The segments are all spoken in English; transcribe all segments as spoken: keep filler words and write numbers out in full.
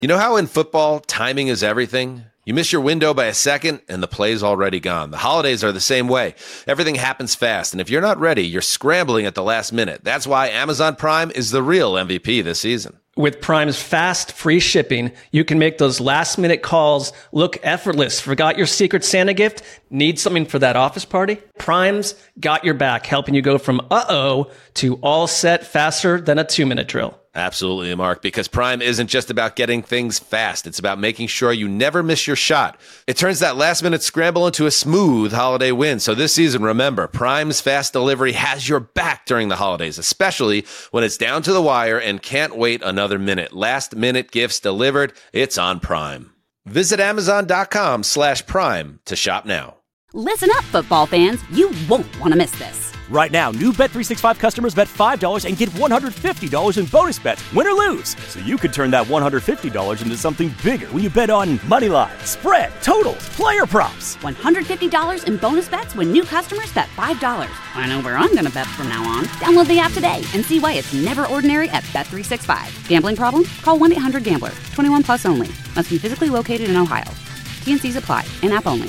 You know how in football, timing is everything? You miss your window by a second, and the play's already gone. The holidays are the same way. Everything happens fast, and if you're not ready, you're scrambling at the last minute. That's why Amazon Prime is the real M V P this season. With Prime's fast, free shipping, you can make those last-minute calls look effortless. Forgot your Secret Santa gift? Need something for that office party? Prime's got your back, helping you go from uh-oh to all set faster than a two-minute drill. Absolutely, Mark, because Prime isn't just about getting things fast. It's about making sure you never miss your shot. It turns that last-minute scramble into a smooth holiday win. So this season, remember, Prime's fast delivery has your back during the holidays, especially when it's down to the wire and can't wait another minute. Last-minute gifts delivered. It's on Prime. Visit Amazon.com slash Prime to shop now. Listen up, football fans. You won't want to miss this. Right now, new Bet three sixty-five customers bet five dollars and get one hundred fifty dollars in bonus bets, win or lose. So you could turn that one hundred fifty dollars into something bigger when you bet on money line, spread, totals, player props. one hundred fifty dollars in bonus bets when new customers bet five dollars. I know where I'm going to bet from now on. Download the app today and see why it's never ordinary at Bet three sixty-five. Gambling problem? Call one eight hundred gambler. twenty-one plus only. Must be physically located in Ohio. T and C's apply. In-app only.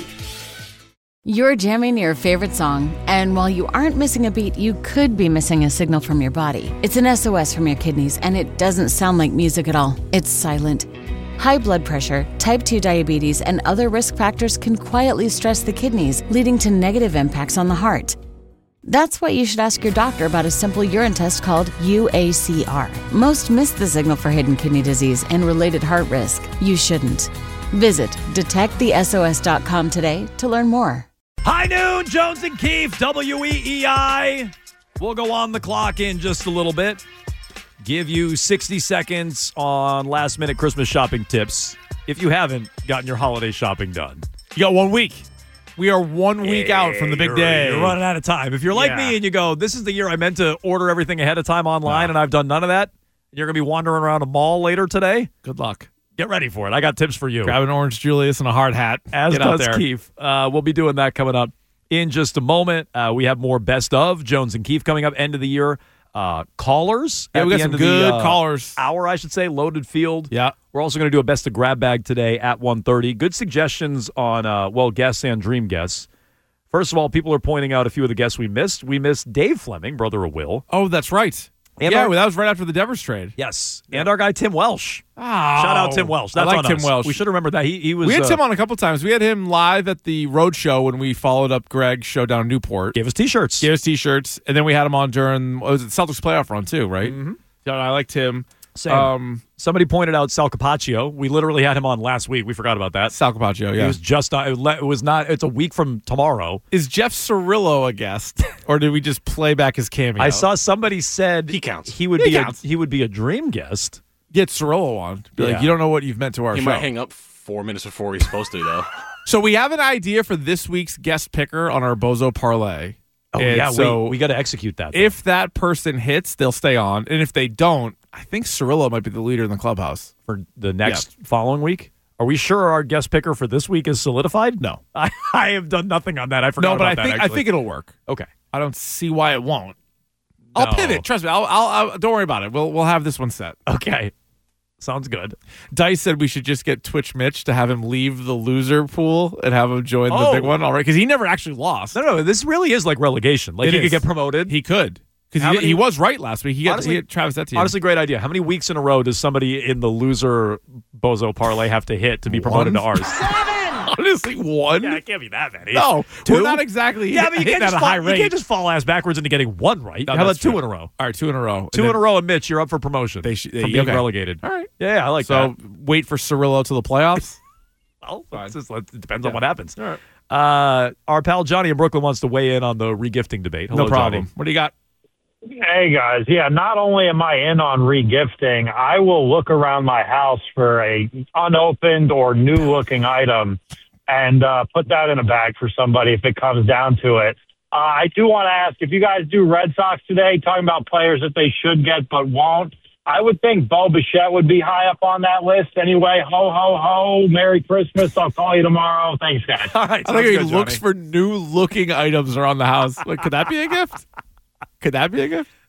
You're jamming your favorite song, and while you aren't missing a beat, you could be missing a signal from your body. It's an S O S from your kidneys, and it doesn't sound like music at all. It's silent. High blood pressure, type two diabetes, and other risk factors can quietly stress the kidneys, leading to negative impacts on the heart. That's why you should ask your doctor about a simple urine test called U A C R. Most miss the signal for hidden kidney disease and related heart risk. You shouldn't. Visit detect the S O S dot com today to learn more. High noon, Jones and Keefe, W E E I. We'll go on the clock in just a little bit. Give you sixty seconds on last-minute Christmas shopping tips if you haven't gotten your holiday shopping done. You got one week. We are one week yeah, out from the big you're, day. You're running out of time. If you're like yeah. me and you go, this is the year I meant to order everything ahead of time online, no. and I've done none of that, you're going to be wandering around a mall later today, good luck. Get ready for it. I got tips for you. Grab an Orange Julius and a hard hat. As Get does out there. Keefe. Uh, we'll be doing that coming up in just a moment. Uh, we have more best of Jones and Keefe coming up end of the year. Uh, callers. Yeah, at we got the some end good of the, uh, callers. Hour, I should say. Loaded field. Yeah. We're also going to do a best of grab bag today at one thirty. Good suggestions on, uh, well, guests and dream guests. First of all, people are pointing out a few of the guests we missed. We missed Dave Fleming, brother of Will. Oh, that's right. And yeah, our, well, that was right after the Devers trade. Yes. Yeah. And our guy, Tim Welsh. Oh, Shout out Tim Welsh. That's I like on Tim us. Welsh. We should remember that. He, he was. We had uh, Tim on a couple times. We had him live at the road show when we followed up Greg's show down in Newport. Gave us T-shirts. Gave us T-shirts. And then we had him on during, what was it, Celtics playoff run too, right? Mm-hmm. Yeah, I liked him. Same. Um, Somebody pointed out Sal Capaccio. We literally had him on last week. We forgot about that. Sal Capaccio, yeah. He was just not, it was not, it's a week from tomorrow. Is Jeff Cirillo a guest? Or did we just play back his cameo? I saw somebody said he counts. He would he be counts. a, he would be a dream guest. Get Cirillo on. Be Yeah. like, you don't know what you've meant to our he show. might hang up four minutes before he's supposed to, though. So we have an idea for this week's guest picker on our Bozo Parlay. Oh, and yeah, so we, we got to execute that. If that person hits, they'll stay on. And if they don't, I think Cirillo might be the leader in the clubhouse. For the next yeah. following week? Are we sure our guest picker for this week is solidified? No. I, I have done nothing on that. I forgot No, but about I that, think actually. I think it'll work. Okay. I don't see why it won't. I'll No. pivot. Trust me. I'll, I'll, I'll. Don't worry about it. We'll we'll have this one set. Okay. Sounds good. Dice said we should just get Twitch Mitch to have him leave the loser pool and have him join Oh. the big one. All right, because he never actually lost. No, no, this really is like relegation. Like It he is. could get promoted. He could. How Because he, many- he was right last week. He got, Honestly- he had Travis Etienne. Honestly, great idea. How many weeks in a row does somebody in the loser Bozo parlay have to hit to be promoted One? to ours? honestly one. Yeah, it can't be that many. No, Two? we're not exactly Yeah, but you hitting can't, at just a fall, high you rate. can't just fall ass backwards into getting one right. No, How about that's two true. in a row? All right, two in a row. Two And in then a row, and Mitch, you're up for promotion. They sh- from they- being okay. relegated. All right. Yeah, yeah, I like So that. wait for Cirillo to the playoffs. Well, it's just, it depends on Yeah. what happens. All right. Uh, our pal Johnny in Brooklyn wants to weigh in on the regifting debate. Hello, No problem. Johnny. What do you got? Hey, guys. Yeah, not only am I in on regifting, I will look around my house for a unopened or new-looking item and uh, put that in a bag for somebody if it comes down to it. Uh, I do want to ask, if you guys do Red Sox today, talking about players that they should get but won't, I would think Bo Bichette would be high up on that list. Anyway, ho, ho, ho. Merry Christmas. I'll call you tomorrow. Thanks, guys. All right. I think he sounds good, looks Johnny. for new looking items around the house. Like, could that be a gift? Could that be a gift?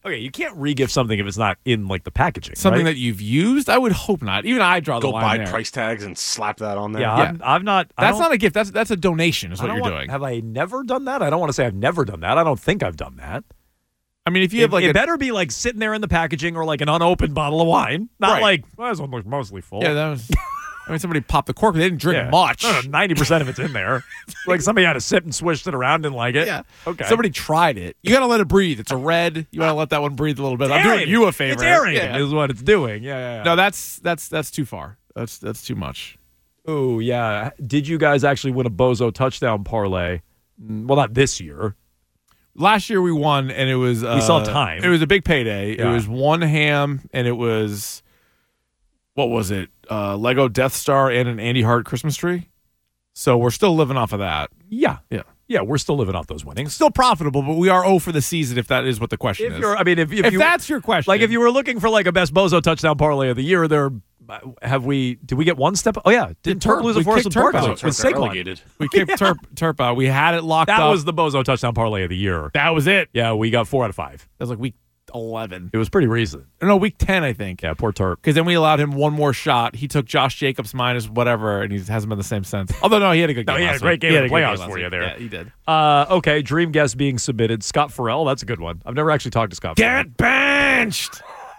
Okay, you can't re-gift something if it's not in like the packaging. Something right? that you've used? I would hope not. Even I draw the Go line buy there. price tags and slap that on there. Yeah, Yeah. I'm, I'm not. I That's don't- not a gift. That's that's a donation. Is I what don't you're want- doing. Have I never done that? I don't want to say I've never done that. I don't think I've done that. I mean, if you It, have like it a better be like sitting there in the packaging or like an unopened bottle of wine. Not Right. like, well, this one looks mostly full. yeah, that was. I mean, somebody popped the cork. But they didn't drink Yeah. much. No, no, ninety percent of it's in there. Like somebody had a sip and swished it around, didn't like it. Yeah. Okay. Somebody tried it. You got to let it breathe. It's a red. You got to let that one breathe a little bit. I'm doing Aerating. you a favor. It's aerating Yeah. is what it's doing. Yeah, yeah, yeah. No, that's that's that's too far. That's that's too much. Oh, yeah. Did you guys actually win a Bozo touchdown parlay? Mm, Well, not this year. Last year we won, and it was uh, We still have time. It was a big payday. Yeah. It was one ham, and it was what was it? Uh, Lego Death Star and an Andy Hart Christmas tree. So we're still living off of that. Yeah. Yeah. Yeah, we're still living off those winnings. Still profitable, but we are oh for the season. If that is what the question If is. you're, I mean, if, if, if you, that's your question, like, if you were looking for like a best Bozo touchdown parlay of the year, there have we? Did we get one step? Oh yeah, did Turp lose a we force kicked with Turp Barkley out. with Turp got Saquon? relegated. we kicked Turp, Turp out. We had it locked That up. was the Bozo touchdown parlay of the year. that was it. Yeah, we got four out of five. That was like week eleven. It was pretty recent. No, week ten, I think. Yeah, poor Turp. Because then we allowed him one more shot. He took Josh Jacobs minus whatever, and he hasn't been the same since. Although, no, he had a good No, game. he had last a great week. game He in had the a good playoffs game for last you week. there. Yeah, he did. Uh, okay, dream guest being submitted. Scott Farrell, that's a good one. I've never actually talked to Scott Farrell. Get benched!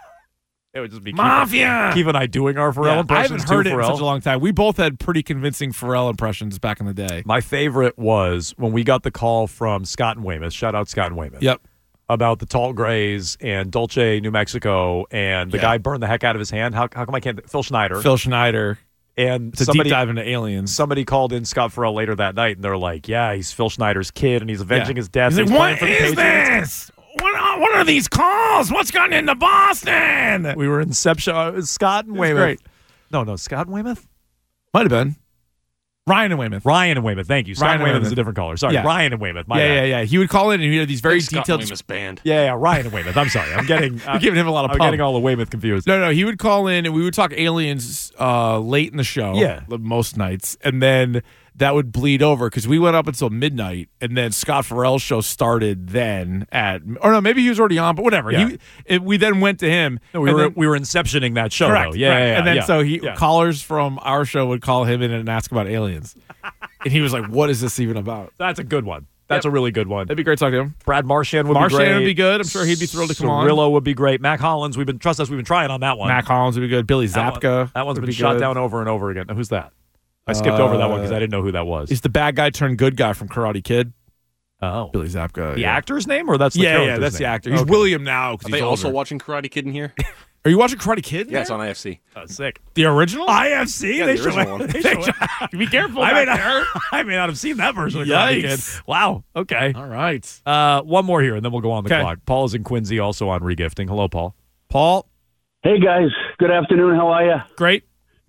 It would just be Mafia! Keith, Keith and I doing our Farrell Yeah, I impressions haven't heard too, it in Farrell. such a long time. We both had pretty convincing Pharrell impressions back in the day. My favorite was when we got the call from Scott and Weymouth. Shout out Scott and Weymouth. Yep. About the tall grays and Dulce, New Mexico, and the Yeah. guy burned the heck out of his hand. How, how come I can't? Phil Schneider. Phil Schneider. and It's a somebody, deep dive into aliens. somebody called in Scott Farrell later that night, and they're like, yeah, he's Phil Schneider's kid, and he's avenging Yeah. his death. He's and like, playing what for the is Patriots." this? What are, what are these calls? What's gotten into Boston? We were Inception. Uh, it was Scott and It was Weymouth. great. No, no, Scott and Weymouth? Might have been. Ryan and Weymouth. Ryan and Weymouth. Thank you. Scott Ryan and and Weymouth is Weymouth. a different caller. Sorry, Yeah. Ryan and Weymouth. My yeah, bad. yeah, yeah. He would call in and he had these very Scott detailed. Weymouth's band. Yeah, yeah, Ryan and Weymouth. I'm sorry. I'm getting You're giving him a lot of I'm pub. getting all the Weymouth confused. No, no, he would call in and we would talk aliens uh, late in the show. Yeah. most nights, and then that would bleed over because we went up until midnight, and then Scott Farrell's show started then at, or no, maybe he was already on, but whatever. Yeah. He, it, we then went to him. No, we and were then- we were inceptioning that show. correct, though. Yeah, right. yeah, yeah, and then yeah. so he Yeah. callers from our show would call him in and ask about aliens, and he was like, "What is this even about?" That's a good one. That's Yep. a really good one. That'd be great talking to him. Brad Marchand would Marchand be great. would be good. I'm sure he'd be thrilled to come on. Cirillo would be great. Mac Hollins, we've been trust us, we've been trying on that one. Mac Hollins would be good. Billy that, Zapka. one, that one's would been be shot good. down over and over again. Now, who's that? I skipped over that one because Uh, I didn't know who that was. He's the bad guy turned good guy from Karate Kid. Oh, Billy Zapka. the yeah. actor's name, or that's the yeah, yeah, character's that's name? the actor. He's Okay. William now because Are he's they also older. watching Karate Kid in here? Are you watching Karate Kid? Yeah, it's on I F C. Oh, sick. The original? I F C. Yeah, they the should. original one. They should. Be careful I may, back there. not, I may not have seen that version of Karate Kid. Yikes. Wow. Okay. All right. Uh, one more here, and then we'll go on the Okay. clock. Paul is in Quincy, also on regifting. Hello, Paul. Paul, Hey guys, good afternoon. How are you? great.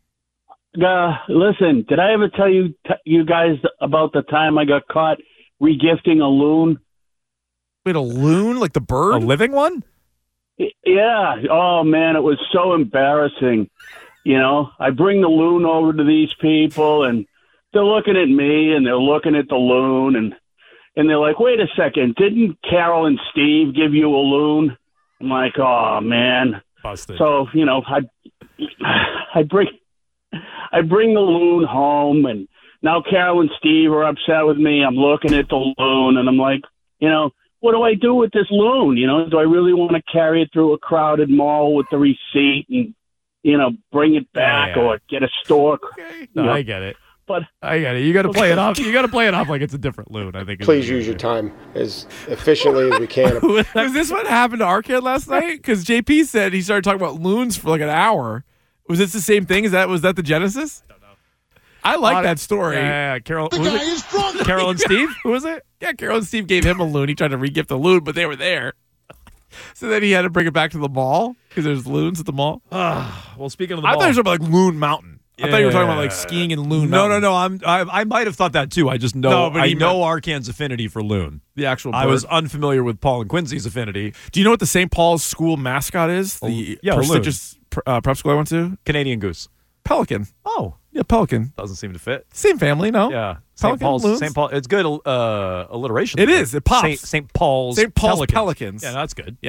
Uh, listen, did I ever tell you t- you guys about the time I got caught regifting a loon? Wait, a loon? Like the bird? A living one? Y- Yeah. Oh man, it was so embarrassing. You know, I bring the loon over to these people, and they're looking at me, and they're looking at the loon, and and they're like, "Wait a second, didn't Carol and Steve give you a loon?" I'm like, "Oh man." Busted. So, you know, I I bring I bring the loon home, and now Carol and Steve are upset with me. I'm looking at the loon, and I'm like, you know, what do I do with this loon? You know, do I really want to carry it through a crowded mall with the receipt and, you know, bring it back Yeah, yeah. or get a store? No, you know, I get it. But I get it. You got to play it off. You got to play it off like it's a different loon. I think. is Please the- use your time as efficiently as we can. Was this what happened to our kid last night? Because J P said he started talking about loons for like an hour. Was this the same thing? Is that was that the genesis? I don't know. I like that story. Yeah, yeah, yeah. Carol. The guy is drunk. Carol and Steve. Who was it? Yeah, Carol and Steve gave him a loon. He tried to re-gift a loon, but they were there. So then he had to bring it back to the mall because there's loons at the mall. Well, speaking of the I mall, thought you were talking about like Loon Mountain. I thought you were talking about like Yeah. skiing in Loon No, Mountain. no, no. I'm. I, I might have thought that too. I just know. No, but I he know meant- Arcan's affinity for loon. The actual I bird. was unfamiliar with Paul and Quincy's affinity. Do you know what the Saint Paul's school mascot is? The yeah, a loon. prestigious pr- uh, prep school I went to? Canadian goose. Pelican. Oh, Yeah, pelican. doesn't seem to fit. Same family, no? Yeah, Saint Pelican, Paul's. loons? Saint Paul. It's good uh, alliteration. It there. is. It pops. Saint, Saint Paul's. Saint Paul's Pelicans. Pelicans. Yeah, that's good. Yeah.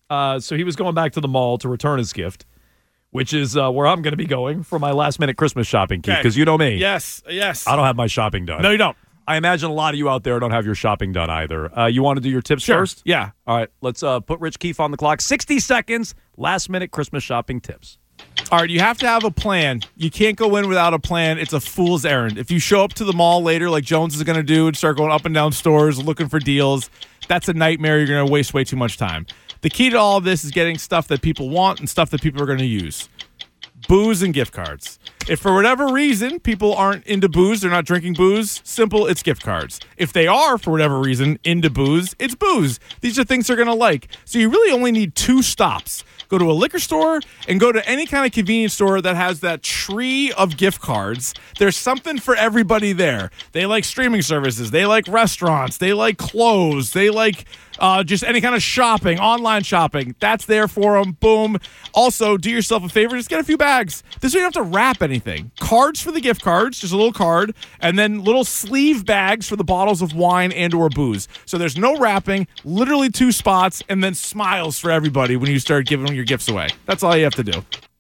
Uh, so he was going back to the mall to return his gift, which is uh, where I'm going to be going for my last minute Christmas shopping, Keith, because you know me. Yes, yes. I don't have my shopping done. No, you don't. I imagine a lot of you out there don't have your shopping done either. Uh, you want to do your tips Sure. first? Yeah. All right, let's uh, put Rich Keefe on the clock. sixty seconds, last minute Christmas shopping tips. All right, you have to have a plan. You can't go in without a plan. It's a fool's errand. If you show up to the mall later like Jones is going to do and start going up and down stores looking for deals, that's a nightmare. You're going to waste way too much time. The key to all of this is getting stuff that people want and stuff that people are going to use. Booze and gift cards. If for whatever reason people aren't into booze, they're not drinking booze, simple, it's gift cards. If they are, for whatever reason, into booze, it's booze. These are things they're going to like. So you really only need two stops. Go to a liquor store and go to any kind of convenience store that has that tree of gift cards. There's something for everybody there. They like streaming services. They like restaurants. They like clothes. They like uh, just any kind of shopping, online shopping. That's there for them. Boom. Also, do yourself a favor. Just get a few bags. This way you don't have to wrap anything. Cards for the gift cards, just a little card, and then little sleeve bags for the bottles of wine and or booze. So there's no wrapping, literally two spots, and then smiles for everybody when you start giving your gifts away. That's all you have to do.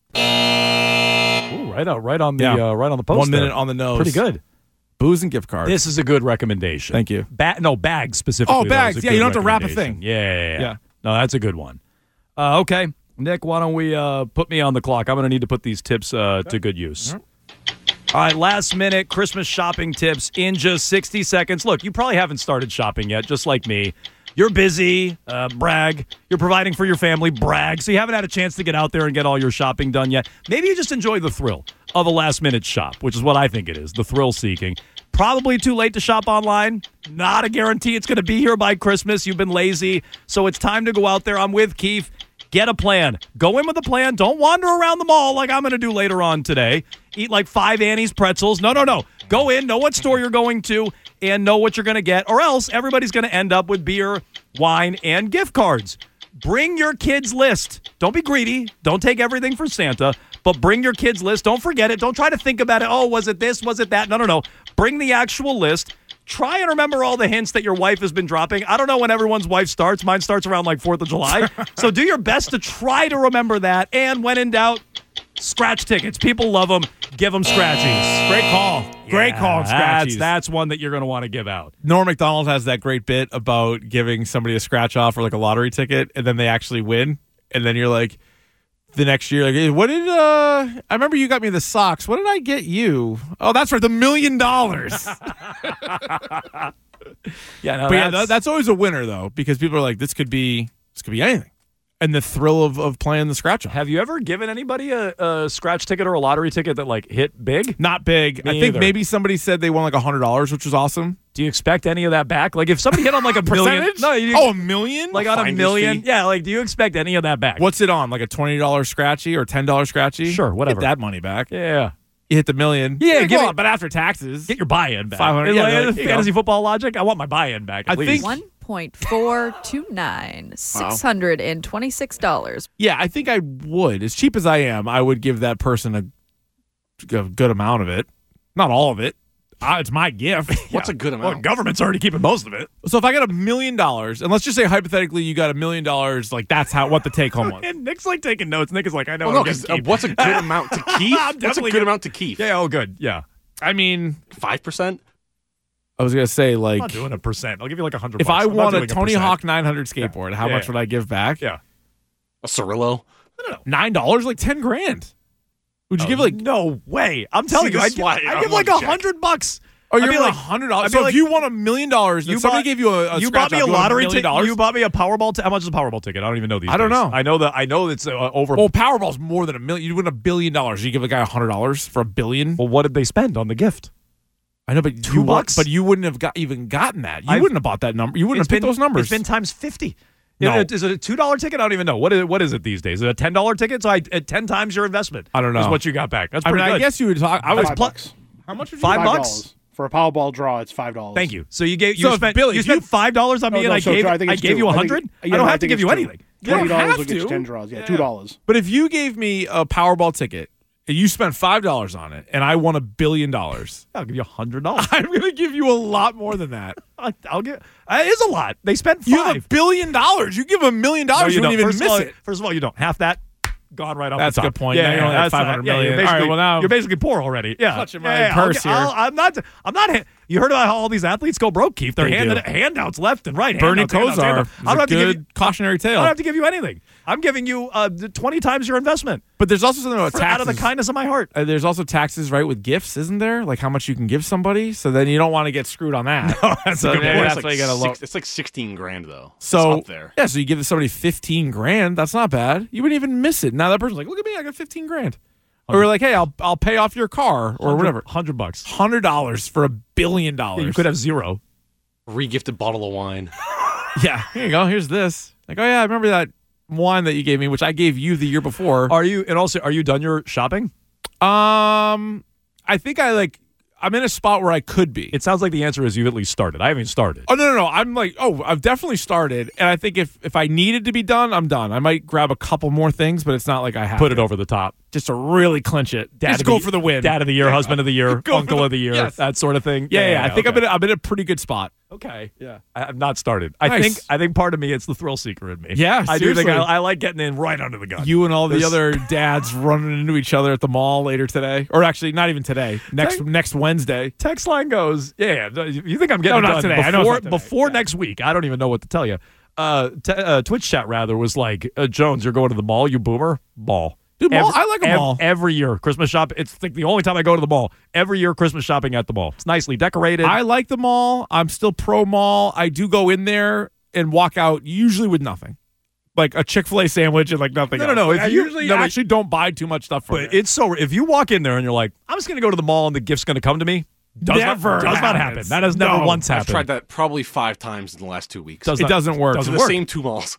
Ooh, right out, right on the, Yeah. uh, right on the post. One minute there. on the nose. Pretty good. Booze and gift cards. This is a good recommendation. Thank you. Ba- no, bags specifically. Oh, That bags. was a Yeah, good you don't have to wrap a recommendation. thing. Yeah, yeah, yeah. Yeah. No, that's a good one. Uh, okay. Nick, why don't we uh, put me on the clock? I'm going to need to put these tips uh, to good use. All right, last minute Christmas shopping tips in just sixty seconds. Look, you probably haven't started shopping yet, just like me. You're busy, uh, brag. You're providing for your family, brag. So you haven't had a chance to get out there and get all your shopping done yet. Maybe you just enjoy the thrill of a last minute shop, which is what I think it is, the thrill seeking. Probably too late to shop online. Not a guarantee it's going to be here by Christmas. You've been lazy. So it's time to go out there. I'm with Keith. Get a plan. Go in with a plan. Don't wander around the mall like I'm going to do later on today. Eat like five Annie's pretzels. No, no, no. Go in, know what store you're going to, and know what you're going to get, or else everybody's going to end up with beer, wine, and gift cards. Bring your kids' list. Don't be greedy. Don't take everything for Santa, but bring your kids' list. Don't forget it. Don't try to think about it. Oh, was it this? Was it that? No, no, no. Bring the actual list. Try and remember all the hints that your wife has been dropping. I don't know when everyone's wife starts. Mine starts around like fourth of July. So do your best to try to remember that. And when in doubt, scratch tickets. People love them. Give them scratchies. Great call. Great Yeah, call on That's, scratchies. that's one that you're going to want to give out. Norm Macdonald has that great bit about giving somebody a scratch off or like a lottery ticket, and then they actually win. And then you're like, the next year, like, hey, what did, uh, I remember you got me the socks. What did I get you? Oh, that's right, the million dollars. Yeah, no, But yeah, that's, that, that's always a winner, though, because people are like, this could be, this could be anything. And the thrill of, of playing the scratch off. Have you ever given anybody a, a scratch ticket or a lottery ticket that like hit big? Not big. Me I think either. maybe somebody said they won like one hundred dollars, which was awesome. Do you expect any of that back? Like if somebody hit on like a million, Percentage? no, you, Oh, a million? like on a finder's million, fee? yeah. Like, do you expect any of that back? What's it on? Like a twenty dollars scratchy or ten dollars scratchy? Sure, whatever. Get that money back. Yeah, You hit the million. Yeah, go give it- on, but after taxes. get your buy-in back. five hundred It's yeah, like, they're like, it's here you fantasy go. football logic. I want my buy-in back. At I least. think- One point four two nine, six hundred and twenty-six dollars. Yeah, I think I would. As cheap as I am, I would give that person a, a good amount of it. Not all of it. Uh, it's my gift. What's a good Well, amount? government's already keeping most of it. So if I got a million dollars, and let's just say hypothetically you got a million dollars, like that's how what the take home was. And Nick's like taking notes. Nick is like, I know. Well, no, I'm 'cause, getting uh, what's a good amount to keep? I'm What's a definitely good gonna- amount to keep? Yeah. Oh, good. Yeah. I mean, Five percent. I was gonna say I'm like not doing a percent. I'll give you like a hundred. if bucks. I I'm not won a doing Tony percent. Hawk nine hundred skateboard, how Yeah, much yeah. would I give back? Yeah. A Cirillo. Nine dollars, like ten grand. Would you Oh, give like? no way? I'm telling See you, the I'd, give- slide I'd on give like one a check. hundred bucks. Oh, I'd you're be like like hundred dollars. I'd be So like- if you won a million dollars, You and somebody bought- gave you a, a you scratch bought me a off, you won lottery million ticket. dollars? You bought me a Powerball. T- how much is a Powerball ticket? I don't even know these. I don't days. know. I know that. I know it's uh, over. Well, Powerball's more than a million. You win a billion dollars. You give a guy a hundred dollars for a billion. Well, what did they spend on the gift? I know, but Two you wa- bucks? But you wouldn't have got even gotten that. You I've- wouldn't have bought that number. You wouldn't It's have picked been- those numbers. It's been times fifty. No. Is it- Is it a two dollar ticket? I don't even know. What is what is it these days? Is it a ten dollar ticket? So I, at ten times your investment. I don't know. Is what you got back. That's I pretty mean, good. I guess you would talk. I was Five pl- bucks. How much would you Five Five bucks? dollars. For a Powerball draw, it's five dollars. Thank you. So you gave you So if spent Billy, you if you- spent five dollars on me, No, and no, I so gave I think I it's gave two. you a I think- hundred. yeah, I don't no, have to think give it's you two. anything. You don't Twenty dollars have will get you to. ten draws. Yeah, Yeah. two dollars. But if you gave me a Powerball ticket you spent five dollars on it, and I won a billion dollars. I'll give you one hundred dollars. I'm going to give you a lot more than that. I'll get. Uh, it is a lot. They spent five. You have a billion dollars. You give them a million dollars, you don't don't even first miss all, it. First of all, you don't. Half that, gone right off That's the top. a good point. Yeah, Now you're yeah, only at that's five hundred yeah, million. you're basically, All right, well, now- you're basically poor already. Yeah, Clutching my yeah, yeah, purse I'll, here. I'll, I'm not. I'm not. You heard about how all these athletes go broke, Keith? They're They handing do. handouts left and right. Bernie handouts, handouts, Kosar handouts. is I don't a have to give good you cautionary I tale. don't have to give you anything. I'm giving you uh, twenty times your investment. But there's also something about For- taxes. out of the kindness of my heart. Uh, there's also taxes, right, with gifts, isn't there? Like how much you can give somebody. So then you don't want to get screwed on that. No, that's so a good maybe point. that's It's why like, you got to look. six, it's like sixteen grand though. So it's up there. yeah, so you give somebody fifteen grand. That's not bad. You wouldn't even miss it. Now that person's like, look at me, I got fifteen grand. Or we're like, hey, I'll I'll pay off your car or whatever. Hundred bucks. Hundred dollars for a billion dollars. Yeah, you could have zero. Regifted bottle of wine. Yeah, here you go. Here's this. Like, oh yeah, I remember that wine that you gave me, which I gave you the year before. Are you? And also, are you done your shopping? Um, I think I like. I'm in a spot where I could be. It sounds like the answer is you've at least started. I haven't started. Oh no, no, no! I'm like, oh, I've definitely started, and I think if if I needed to be done, I'm done. I might grab a couple more things, but it's not like I have Put to. it over the top. just to really clinch it. Dad just of go the, for the win. Dad of the year, Yeah. husband of the year, Go for uncle the- of the year, yes. that sort of thing. Yeah, yeah. I think okay. I'm in. A, I'm in a pretty good spot. Okay. Yeah. I have not started. I Nice. think I think part of me it's the thrill seeker in me. Yeah, I do think seriously. I, I like getting in right under the gun. You and all the This- other dads running into each other at the mall later today, or actually not even today. Next Thank- next Wednesday. Text line goes, yeah, yeah. You think I'm getting No, it not done today. I know it's before not today. before Yeah. next week? I don't even know what to tell you. Uh, t- uh, Twitch chat rather was like, uh, Jones, you're going to the mall, you boomer. Mall. Dude, mall- Every- I like a ev- mall. every year. Christmas shop. It's like the only time I go to the mall. Every year, Christmas shopping at the mall. It's nicely decorated. I like the mall. I'm still pro mall. I do go in there and walk out usually with nothing, like a Chick-fil-A sandwich and like nothing. No, no, else. no, if I you- usually no, but- actually don't buy too much stuff from But there. it's so if you walk in there and you're like, I'm just going to go to the mall and the gift's going to come to me. Does Never not, does not happen. happens. That has never No. once I've happened. tried that probably five times in the last two weeks. Does It not- doesn't work. Doesn't to the work. same two malls.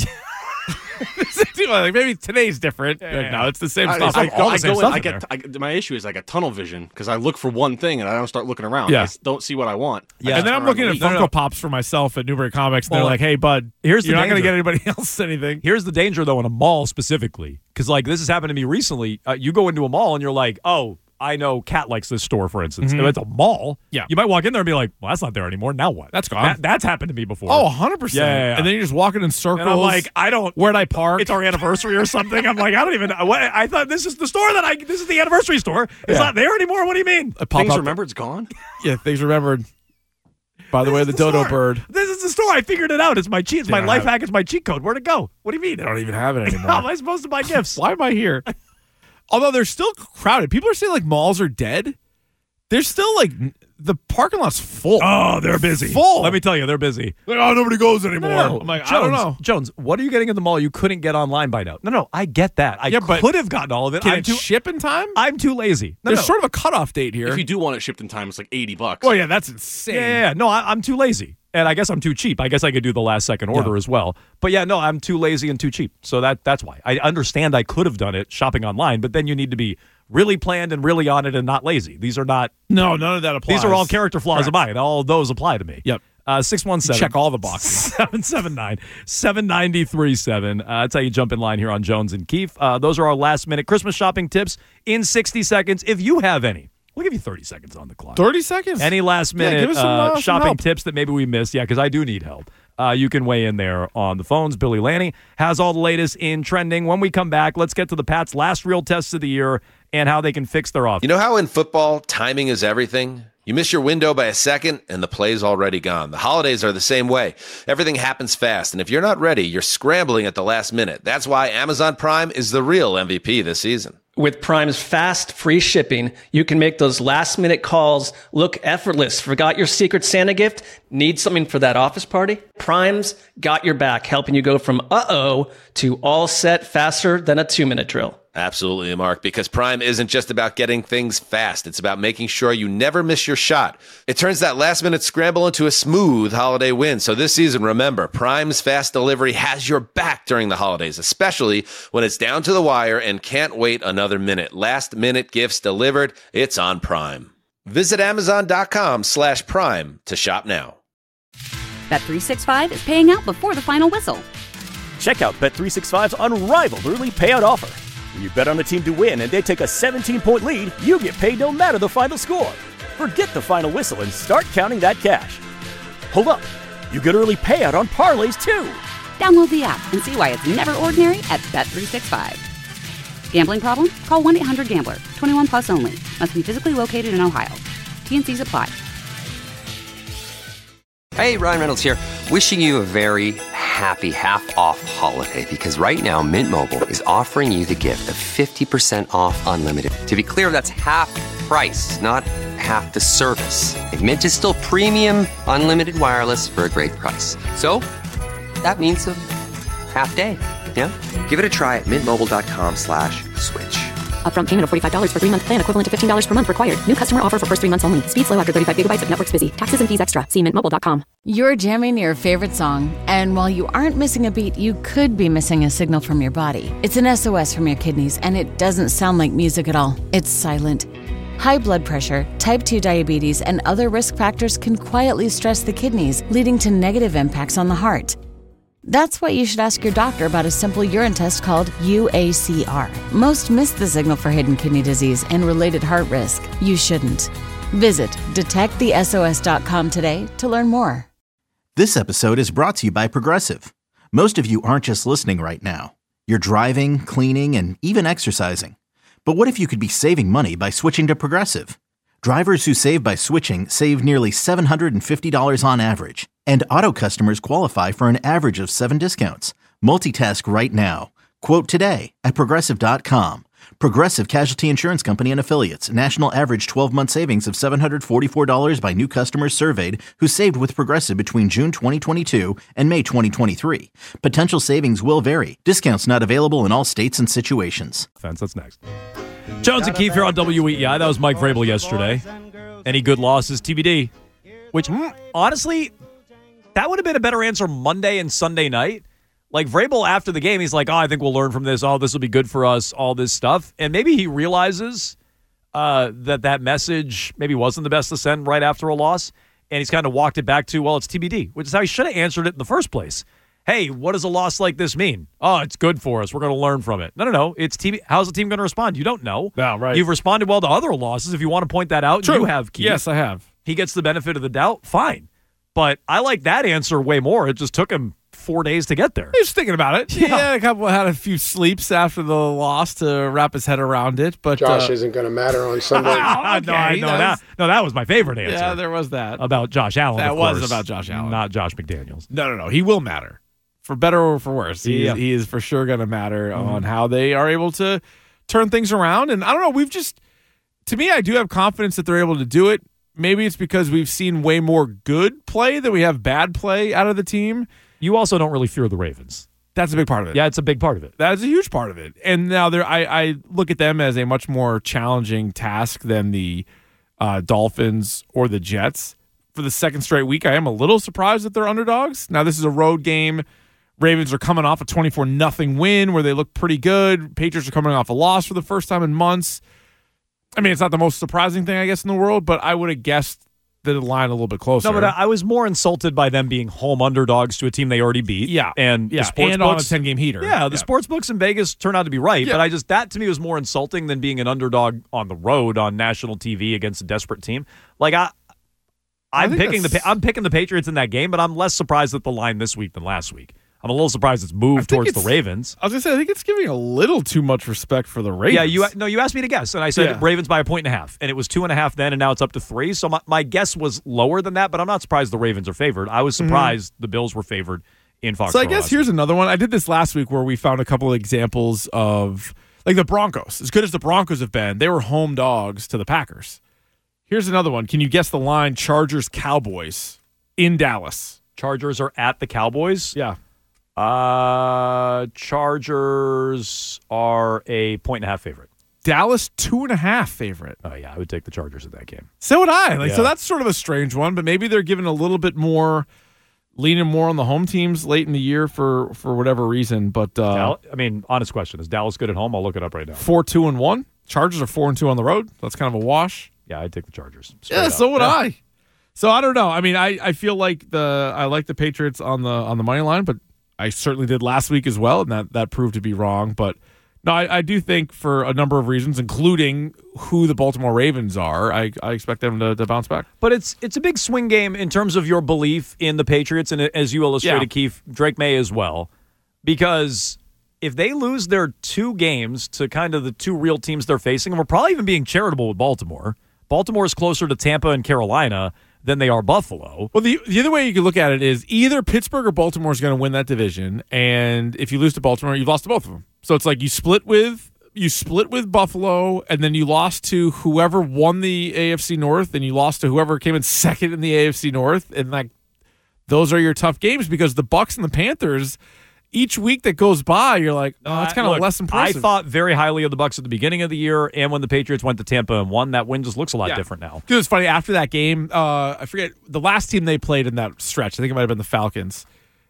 like maybe today's different. Yeah, Like, yeah. no, it's the same I, stuff. I, It's all I the same go in, stuff I in get, I, my issue is I got tunnel vision because I look for one thing and I don't start looking around. Yeah. I s- don't see what I want. I Yeah. just And then turn I'm around looking and at leave. No, Funko no, no. Pops for myself at Newbury Comics, and they're Well, like, "Hey, bud, here's the you're not going to danger. get anybody else anything." Here's the danger, though, in a mall specifically, because like this has happened to me recently. Uh, you go into a mall and you're like, oh, I know Kat likes this store, for instance. If it's a mall, Yeah. you might walk in there and be like, well, that's not there anymore. Now what? That's gone. That, that's happened to me before. Oh, one hundred percent. Yeah, yeah, yeah. And then you're just walking in circles. and I'm like, I don't. where'd I park? It's our anniversary or something. I'm like, I don't even. What, I thought this is the store that I. This is the anniversary store. It's Yeah. not there anymore. What do you mean? I pop Things up- remember it's gone. Yeah, things remembered. By the way, the, This is dodo store. bird. This is the store. I figured it out. It's my cheat. It's They my don't life have it. hack. It's my cheat code. Where'd it go? What do you mean? They don't even have it anymore. How am I supposed to buy gifts? Why am I here? Although they're still crowded. People are saying like malls are dead. They're still like n- the parking lot's full. Oh, they're busy. Full. Let me tell you, they're busy. Like, oh, nobody goes anymore. No, no, I'm like, Jones, I don't know. Jones, what are you getting in the mall you couldn't get online by now? No, no, I get that. I Yeah, but could have gotten all of it. Can I'm it too, ship in time? I'm too lazy. No, There's no. sort of a cutoff date here. If you do want it shipped in time, it's like eighty bucks. oh yeah, that's insane. yeah, yeah, yeah. No, I, I'm too lazy. And I guess I'm too cheap. I guess I could do the last second order Yeah. as well. But yeah, no, I'm too lazy and too cheap. So that that's why. I understand I could have done it shopping online, but then you need to be really planned and really on it and not lazy. These are not No, none of that applies. these are all character flaws of Correct. mine. All of those apply to me. Yep. Uh, six one seven. Check all the boxes. seven seven nine, seven nine three seven. Uh, that's how you jump in line here on Jones and Keefe. Uh, those are our last minute Christmas shopping tips in sixty seconds. If you have any, we'll give you thirty seconds on the clock. thirty seconds. Any last Yeah, minute give us some, uh, uh, some shopping help. tips that maybe we missed? Yeah, because I do need help. Uh, you can weigh in there on the phones. Billy Lanny has all the latest in trending. When we come back, let's get to the Pats' last real test of the year and how they can fix their offense. You know how in football, timing is everything? You miss your window by a second, and the play's already gone. The holidays are the same way. Everything happens fast, and if you're not ready, you're scrambling at the last minute. That's why Amazon Prime is the real M V P this season. With Prime's fast, free shipping, you can make those last minute calls look effortless. Forgot your Secret Santa gift? Need something for that office party? Prime's got your back, helping you go from uh-oh to all set faster than a two-minute drill. Absolutely, Mark, because Prime isn't just about getting things fast. It's about making sure you never miss your shot. It turns that last-minute scramble into a smooth holiday win. So this season, remember, Prime's fast delivery has your back during the holidays, especially when it's down to the wire and can't wait another minute. Last-minute gifts delivered, it's on Prime. Visit Amazon.com slash Prime to shop now. Bet three sixty-five is paying out before the final whistle. Check out Bet three sixty-five's unrivaled early payout offer. When you bet on a team to win and they take a seventeen-point lead, you get paid no matter the final score. Forget the final whistle and start counting that cash. Hold up. You get early payout on parlays, too. Download the app and see why it's never ordinary at Bet three sixty-five. Gambling problem? Call one eight hundred gambler. twenty-one plus only. Must be physically located in Ohio. T N Cs apply. Hey, Ryan Reynolds here. Wishing you a very happy half-off holiday because right now Mint Mobile is offering you the gift of fifty percent off unlimited. To be clear, that's half price, not half the service. And Mint is still premium unlimited wireless for a great price. So that means a half day. Yeah? Give it a try at mintmobile.com slash switch. Upfront payment of forty-five dollars for three-month plan equivalent to fifteen dollars per month required. New customer offer for first three months only. Speed slow after thirty-five gigabytes if network's busy. Taxes and fees extra. See mint mobile dot com. You're jamming your favorite song, and while you aren't missing a beat, you could be missing a signal from your body. It's an S O S from your kidneys, and it doesn't sound like music at all. It's silent. High blood pressure, type two diabetes, and other risk factors can quietly stress the kidneys, leading to negative impacts on the heart. That's why you should ask your doctor about a simple urine test called U A C R. Most miss the signal for hidden kidney disease and related heart risk. You shouldn't. Visit detect the S O S dot com today to learn more. This episode is brought to you by Progressive. Most of you aren't just listening right now. You're driving, cleaning, and even exercising. But what if you could be saving money by switching to Progressive? Drivers who save by switching save nearly seven hundred fifty dollars on average. And auto customers qualify for an average of seven discounts. Multitask right now. Quote today at Progressive dot com. Progressive Casualty Insurance Company and Affiliates. National average twelve-month savings of seven hundred forty-four dollars by new customers surveyed who saved with Progressive between June twenty twenty-two and May twenty twenty-three. Potential savings will vary. Discounts not available in all states and situations. Fence, that's next. Jones and Keefe here on W E E I. That was Mike Vrabel yesterday. Any good losses, T B D. Which, honestly, that would have been a better answer Monday and Sunday night. Like, Vrabel, after the game, he's like, oh, I think we'll learn from this. Oh, this will be good for us, all this stuff. And maybe he realizes uh, that that message maybe wasn't the best to send right after a loss. And he's kind of walked it back to, well, it's T B D, which is how he should have answered it in the first place. Hey, what does a loss like this mean? Oh, it's good for us. We're going to learn from it. No, no, no. It's T B. How's the team going to respond? You don't know. No, right. You've responded well to other losses. If you want to point that out, True. you have, Keith. Yes, I have. He gets the benefit of the doubt. Fine. But I like that answer way more. It just took him four days to get there. He was thinking about it. Yeah, yeah a couple had a few sleeps after the loss to wrap his head around it. But Josh uh, isn't going to matter on Sunday. okay, no, I know that. No, that was my favorite answer. Yeah, there was that about Josh Allen. That of was course, about Josh Allen, not Josh McDaniels. No, no, no. He will matter. For better or for worse, he, yeah. is, he is for sure going to matter mm-hmm. on how they are able to turn things around. And I don't know, we've just, to me, I do have confidence that they're able to do it. Maybe it's because we've seen way more good play than we have bad play out of the team. You also don't really fear the Ravens. That's a big part of it. Yeah, it's a big part of it. That is a huge part of it. And now there, I, I look at them as a much more challenging task than the uh, Dolphins or the Jets. For the second straight week, I am a little surprised that they're underdogs. Now, this is a road game. Ravens are coming off a twenty-four nothing win where they look pretty good. Patriots are coming off a loss for the first time in months. I mean, it's not the most surprising thing, I guess, in the world, but I would have guessed the line a little bit closer. No, but I was more insulted by them being home underdogs to a team they already beat. Yeah. And yeah. the sports and books, on a ten-game heater. Yeah, the yeah. sports books in Vegas turned out to be right, yeah. but I just that to me was more insulting than being an underdog on the road on national T V against a desperate team. Like, I, I'm picking the I'm picking the Patriots in that game, but I'm less surprised at the line this week than last week. I'm a little surprised it's moved towards it's, the Ravens. I was going to say, I think it's giving a little too much respect for the Ravens. Yeah, you no, you asked me to guess, and I said yeah. Ravens by a point and a half, and it was two and a half then, and now it's up to three. So my, my guess was lower than that, but I'm not surprised the Ravens are favored. I was surprised mm-hmm. the Bills were favored in Foxborough. So I guess here's another one. I did this last week where we found a couple of examples of, like the Broncos. As good as the Broncos have been, they were home dogs to the Packers. Here's another one. Can you guess the line Chargers-Cowboys in Dallas? Chargers are at the Cowboys? Yeah. Uh, Chargers are a point and a half favorite. Dallas, two and a half favorite. Oh, yeah, I would take the Chargers in that game. So would I. Like, yeah. So that's sort of a strange one, but maybe they're giving a little bit more, leaning more on the home teams late in the year for, for whatever reason. But uh, Dallas, I mean, honest question. Is Dallas good at home? I'll look it up right now. four, two, and one. Chargers are four and two on the road. That's kind of a wash. Yeah, I'd take the Chargers. Yeah, up. so would yeah. I. So I don't know. I mean, I, I feel like the I like the Patriots on the on the money line, but I certainly did last week as well, and that, that proved to be wrong. But No, I, I do think for a number of reasons, including who the Baltimore Ravens are, I, I expect them to, to bounce back. But it's it's a big swing game in terms of your belief in the Patriots, and as you illustrated, yeah. Keith, Drake May as well. Because if they lose their two games to kind of the two real teams they're facing, and we're probably even being charitable with Baltimore, Baltimore is closer to Tampa and Carolina than they are Buffalo. Well, the the other way you could look at it is either Pittsburgh or Baltimore is going to win that division, and if you lose to Baltimore, you've lost to both of them. So it's like you split with you split with Buffalo, and then you lost to whoever won the A F C North, and you lost to whoever came in second in the A F C North, and like those are your tough games because the Bucs and the Panthers. Each week that goes by, you're like, oh, that's kind of Look, less impressive. I thought very highly of the Bucs at the beginning of the year, and when the Patriots went to Tampa and won, that win just looks a lot yeah. different now. Because it's funny, after that game, uh, I forget, the last team they played in that stretch, I think it might have been the Falcons.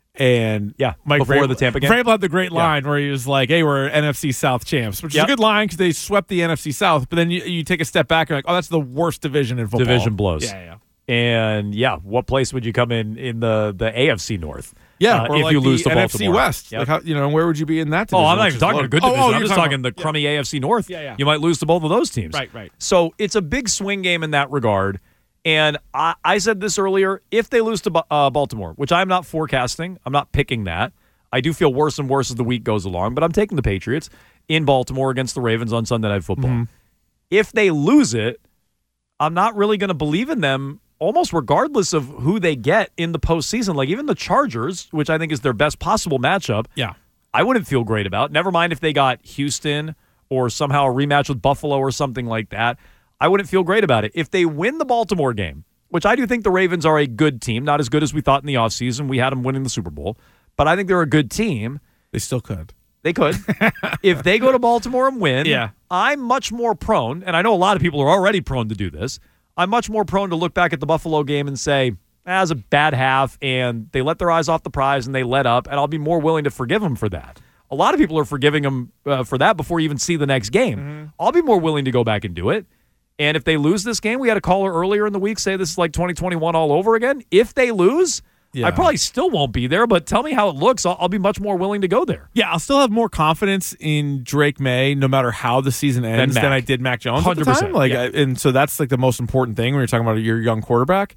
And yeah, Mike before Vrabel, the Tampa game. Vrabel had the great line yeah. where he was like, hey, we're N F C South champs, which yep. is a good line because they swept the N F C South. But then you, you take a step back and you're like, oh, that's the worst division in football. Division blows. Yeah, yeah. And yeah, what place would you come in in the, the A F C North? Yeah, uh, or if like you lose the to N F C Baltimore. West. Yep. Like how, you know, where would you be in that division? Oh, I'm not even talking a good division. Oh, oh, I'm just talking, talking the yeah. crummy A F C North. Yeah, yeah. You might lose to both of those teams. Right, right. So it's a big swing game in that regard. And I, I said this earlier, if they lose to uh, Baltimore, which I'm not forecasting, I'm not picking that. I do feel worse and worse as the week goes along, but I'm taking the Patriots in Baltimore against the Ravens on Sunday Night Football. Mm-hmm. If they lose it, I'm not really going to believe in them almost regardless of who they get in the postseason. Like even the Chargers, which I think is their best possible matchup, yeah, I wouldn't feel great about. Never mind if they got Houston or somehow a rematch with Buffalo or something like that. I wouldn't feel great about it. If they win the Baltimore game, which I do think the Ravens are a good team, not as good as we thought in the offseason. We had them winning the Super Bowl. But I think they're a good team. They still could. They could. If they go to Baltimore and win, yeah. I'm much more prone, and I know a lot of people are already prone to do this, I'm much more prone to look back at the Buffalo game and say, that was a bad half, and they let their eyes off the prize, and they let up, and I'll be more willing to forgive them for that. A lot of people are forgiving them uh, for that before you even see the next game. Mm-hmm. I'll be more willing to go back and do it. And if they lose this game, we had a caller earlier in the week say this is like twenty twenty-one all over again. If they lose, yeah. I probably still won't be there, but tell me how it looks. I'll, I'll be much more willing to go there. Yeah, I'll still have more confidence in Drake May no matter how the season ends than I did Mac Jones one hundred percent, at the time. Like, yeah. I, and so that's like the most important thing when you're talking about your young quarterback.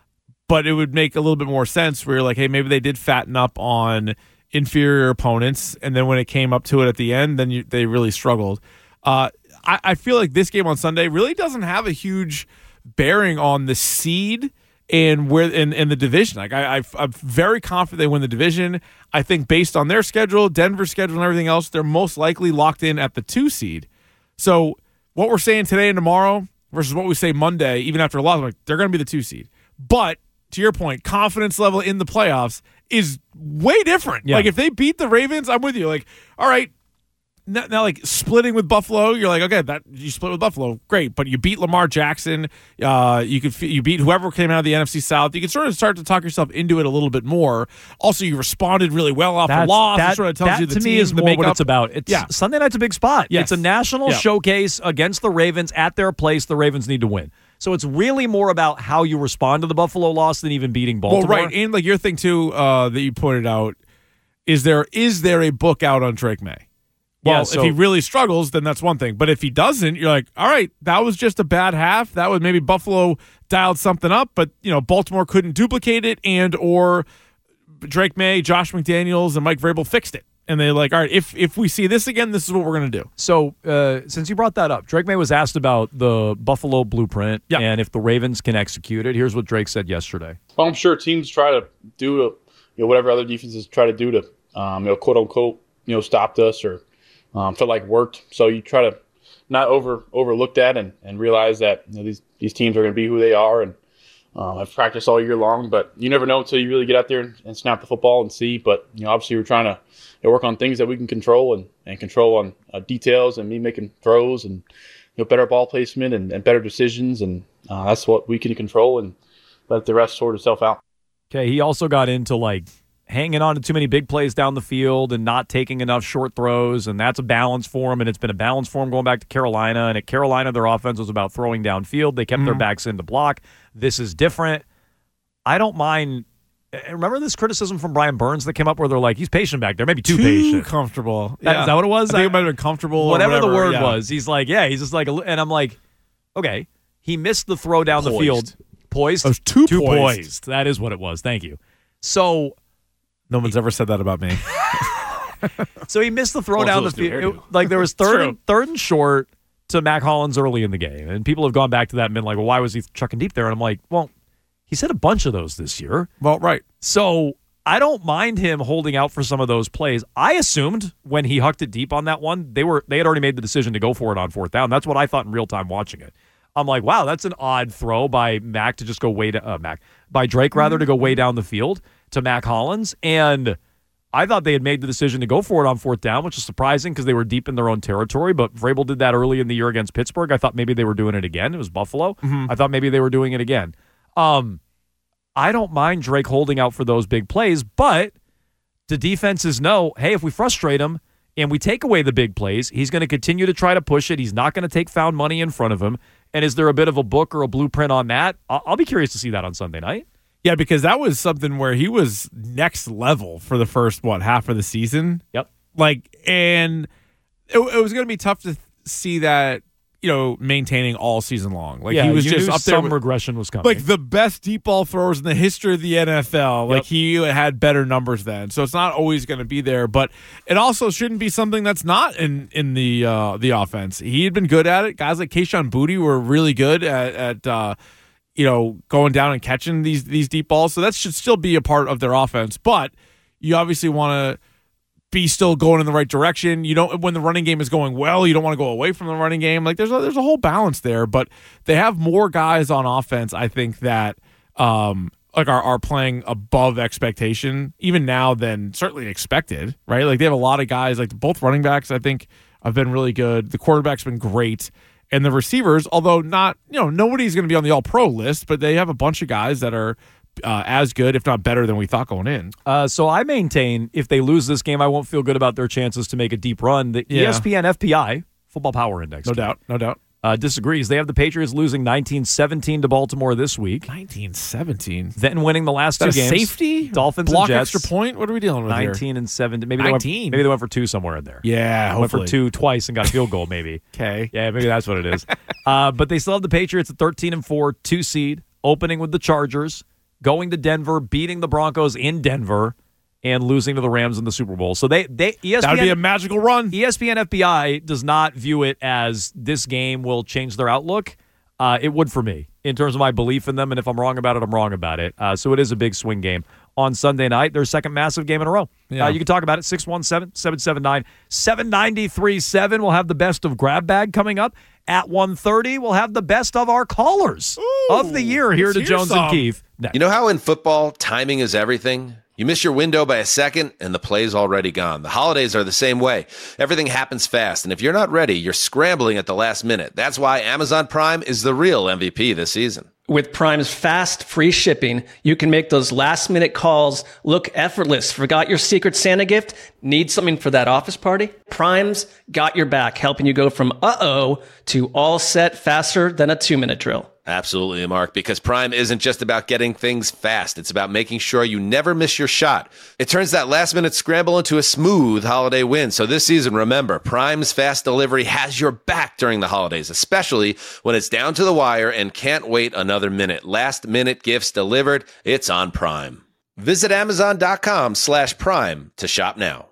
But it would make a little bit more sense where you're like, hey, maybe they did fatten up on inferior opponents, and then when it came up to it at the end, then you, they really struggled. Uh, I, I feel like this game on Sunday really doesn't have a huge bearing on the seed and where in, in the division. Like I, I, I'm very confident they win the division. I think based on their schedule, Denver's schedule, and everything else, they're most likely locked in at the two seed. So what we're saying today and tomorrow versus what we say Monday, even after a loss, like they're going to be the two seed. But to your point, confidence level in the playoffs is way different. Yeah. Like if they beat the Ravens, I'm with you. Like, all right, now, now like splitting with Buffalo, you're like, okay, that you split with Buffalo, great. But you beat Lamar Jackson. Uh, you could you beat whoever came out of the N F C South. You can sort of start to talk yourself into it a little bit more. Also, you responded really well off That's, the loss. That, it sort of tells that you the to me team, is the more makeup. what it's about. It's yeah. Sunday night's a big spot. Yes. It's a national yeah. showcase against the Ravens at their place. The Ravens need to win. So it's really more about how you respond to the Buffalo loss than even beating Baltimore. Well, right, and like your thing too uh, that you pointed out is there is there a book out on Drake May? Well, yeah, so, if he really struggles, then that's one thing. But if he doesn't, you're like, all right, that was just a bad half. That was maybe Buffalo dialed something up, but you know Baltimore couldn't duplicate it, and or Drake May, Josh McDaniels, and Mike Vrabel fixed it. And they're like, all right, if if we see this again, this is what we're going to do. So uh, since you brought that up, Drake May was asked about the Buffalo blueprint yeah. and if the Ravens can execute it. Here's what Drake said yesterday. Well, I'm sure teams try to do you know, whatever other defenses try to do to, um, you know, quote unquote, you know, stopped us or um, felt like worked. So you try to not over overlook that and, and realize that you know, these these teams are going to be who they are. And um, I've practiced all year long, but you never know until you really get out there and, and snap the football and see. But you know, obviously, we're trying to you know, work on things that we can control and, and control on uh, details and me making throws and you know better ball placement and, and better decisions. And uh, that's what we can control and let the rest sort itself out. Okay, he also got into like hanging on to too many big plays down the field and not taking enough short throws, and that's a balance for him, and it's been a balance for him going back to Carolina. And at Carolina, their offense was about throwing downfield. They kept mm-hmm. their backs in to block. This is different. I don't mind Remember this criticism from Brian Burns that came up where they're like, he's patient back there, maybe too, Too patient. comfortable. That, Yeah. Is that what it was? I think it might have been comfortable. Whatever, or whatever the word yeah. was. He's like, yeah, he's just like, a, and I'm like, okay. He missed the throw down Poised. the field. Poised? I was too too poised. poised. That is what it was. Thank you. So, No one's ever said that about me. so he missed the throw Well, down so the does field. New Hairdo. Like there was third True. and, third and short to Mac Hollins early in the game. And people have gone back to that and been like, well, why was he chucking deep there? And I'm like, well, he's hit a bunch of those this year. Well, right. So I don't mind him holding out for some of those plays. I assumed when he hucked it deep on that one, they were they had already made the decision to go for it on fourth down. That's what I thought in real time watching it. I'm like, wow, that's an odd throw by Mac to just go way to uh, Mac by Drake rather to go way down the field to Mac Hollins. And I thought they had made the decision to go for it on fourth down, which is surprising because they were deep in their own territory. But Vrabel did that early in the year against Pittsburgh. I thought maybe they were doing it again. It was Buffalo. Mm-hmm. I thought maybe they were doing it again. Um, I don't mind Drake holding out for those big plays, but the defenses know, hey, if we frustrate him and we take away the big plays, he's going to continue to try to push it. He's not going to take found money in front of him. And is there a bit of a book or a blueprint on that? I'll, I'll be curious to see that on Sunday night. Yeah, because that was something where he was next level for the first, what, half of the season? Yep. Like, and it, it was going to be tough to see that, you know, maintaining all season long. Like, yeah, he was you just knew up there. some with, regression was coming. like, the best deep ball throwers in the history of the N F L. Like, Yep. he had better numbers then. So it's not always going to be there. But it also shouldn't be something that's not in, in the uh, the offense. He had been good at it. Guys like Kayshon Boutte were really good at, at uh, you know, going down and catching these these deep balls. So that should still be a part of their offense. But you obviously want to be still going in the right direction. You don't, when the running game is going well, you don't want to go away from the running game. Like there's a, there's a whole balance there, but they have more guys on offense, I think, that um like are, are playing above expectation even now than certainly expected, right? Like they have a lot of guys, like both running backs I think have been really good. The quarterback's been great. And the receivers, although not, you know, nobody's going to be on the all-pro list, but they have a bunch of guys that are uh, as good, if not better, than we thought going in. Uh, so I maintain if they lose this game, I won't feel good about their chances to make a deep run. The Yeah. E S P N F P I, Football Power Index. No doubt, no doubt. Uh, disagrees. They have the Patriots losing nineteen seventeen to Baltimore this week. nineteen seventeen Then winning the last Is two that a games. safety? Dolphins Block and Jets. extra point? What are we dealing with nineteen here? and seventeen. Maybe they went, nineteen? maybe they went for two somewhere in there. Yeah, Went for hopefully. two twice and got a field goal maybe. Okay. Yeah, maybe that's what it is. uh, but they still have the Patriots at thirteen and four, two seed, opening with the Chargers, going to Denver, beating the Broncos in Denver, and losing to the Rams in the Super Bowl. So they they E S P N That would be a magical run. E S P N F B I does not view it as this game will change their outlook. Uh, it would for me in terms of my belief in them, and if I'm wrong about it, I'm wrong about it. Uh, so it is a big swing game on Sunday night. Their second massive game in a row. Yeah. Uh, you can talk about it, six one seven, seven seven nine, seven nine three seven. We'll have the best of Grab Bag coming up. At one thirty, we'll have the best of our callers Ooh, of the year here let's to hear Jones some. and Keefe. You know how in football, timing is everything? You miss your window by a second, and the play's already gone. The holidays are the same way. Everything happens fast, and if you're not ready, you're scrambling at the last minute. That's why Amazon Prime is the real M V P this season. With Prime's fast, free shipping, you can make those last-minute calls look effortless. Forgot your Secret Santa gift? Need something for that office party? Prime's got your back, helping you go from uh-oh to all set faster than a two-minute drill. Absolutely, Mark, because Prime isn't just about getting things fast. It's about making sure you never miss your shot. It turns that last-minute scramble into a smooth holiday win. So this season, remember, Prime's fast delivery has your back during the holidays, especially when it's down to the wire and can't wait another minute. Last-minute gifts delivered. It's on Prime. Visit Amazon.com slash Prime to shop now.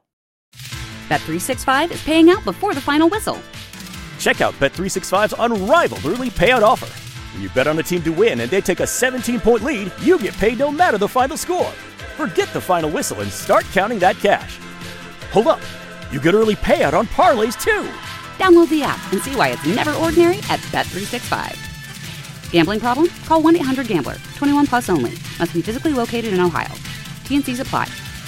Bet three sixty-five is paying out before the final whistle. Check out Bet three sixty-five's unrivaled early payout offer. When you bet on a team to win and they take a seventeen-point lead, you get paid no matter the final score. Forget the final whistle and start counting that cash. Hold up. You get early payout on parlays, too. Download the app and see why it's never ordinary at Bet three sixty-five. Gambling problem? Call one eight hundred gambler. twenty-one plus only. Must be physically located in Ohio. T N Cs apply.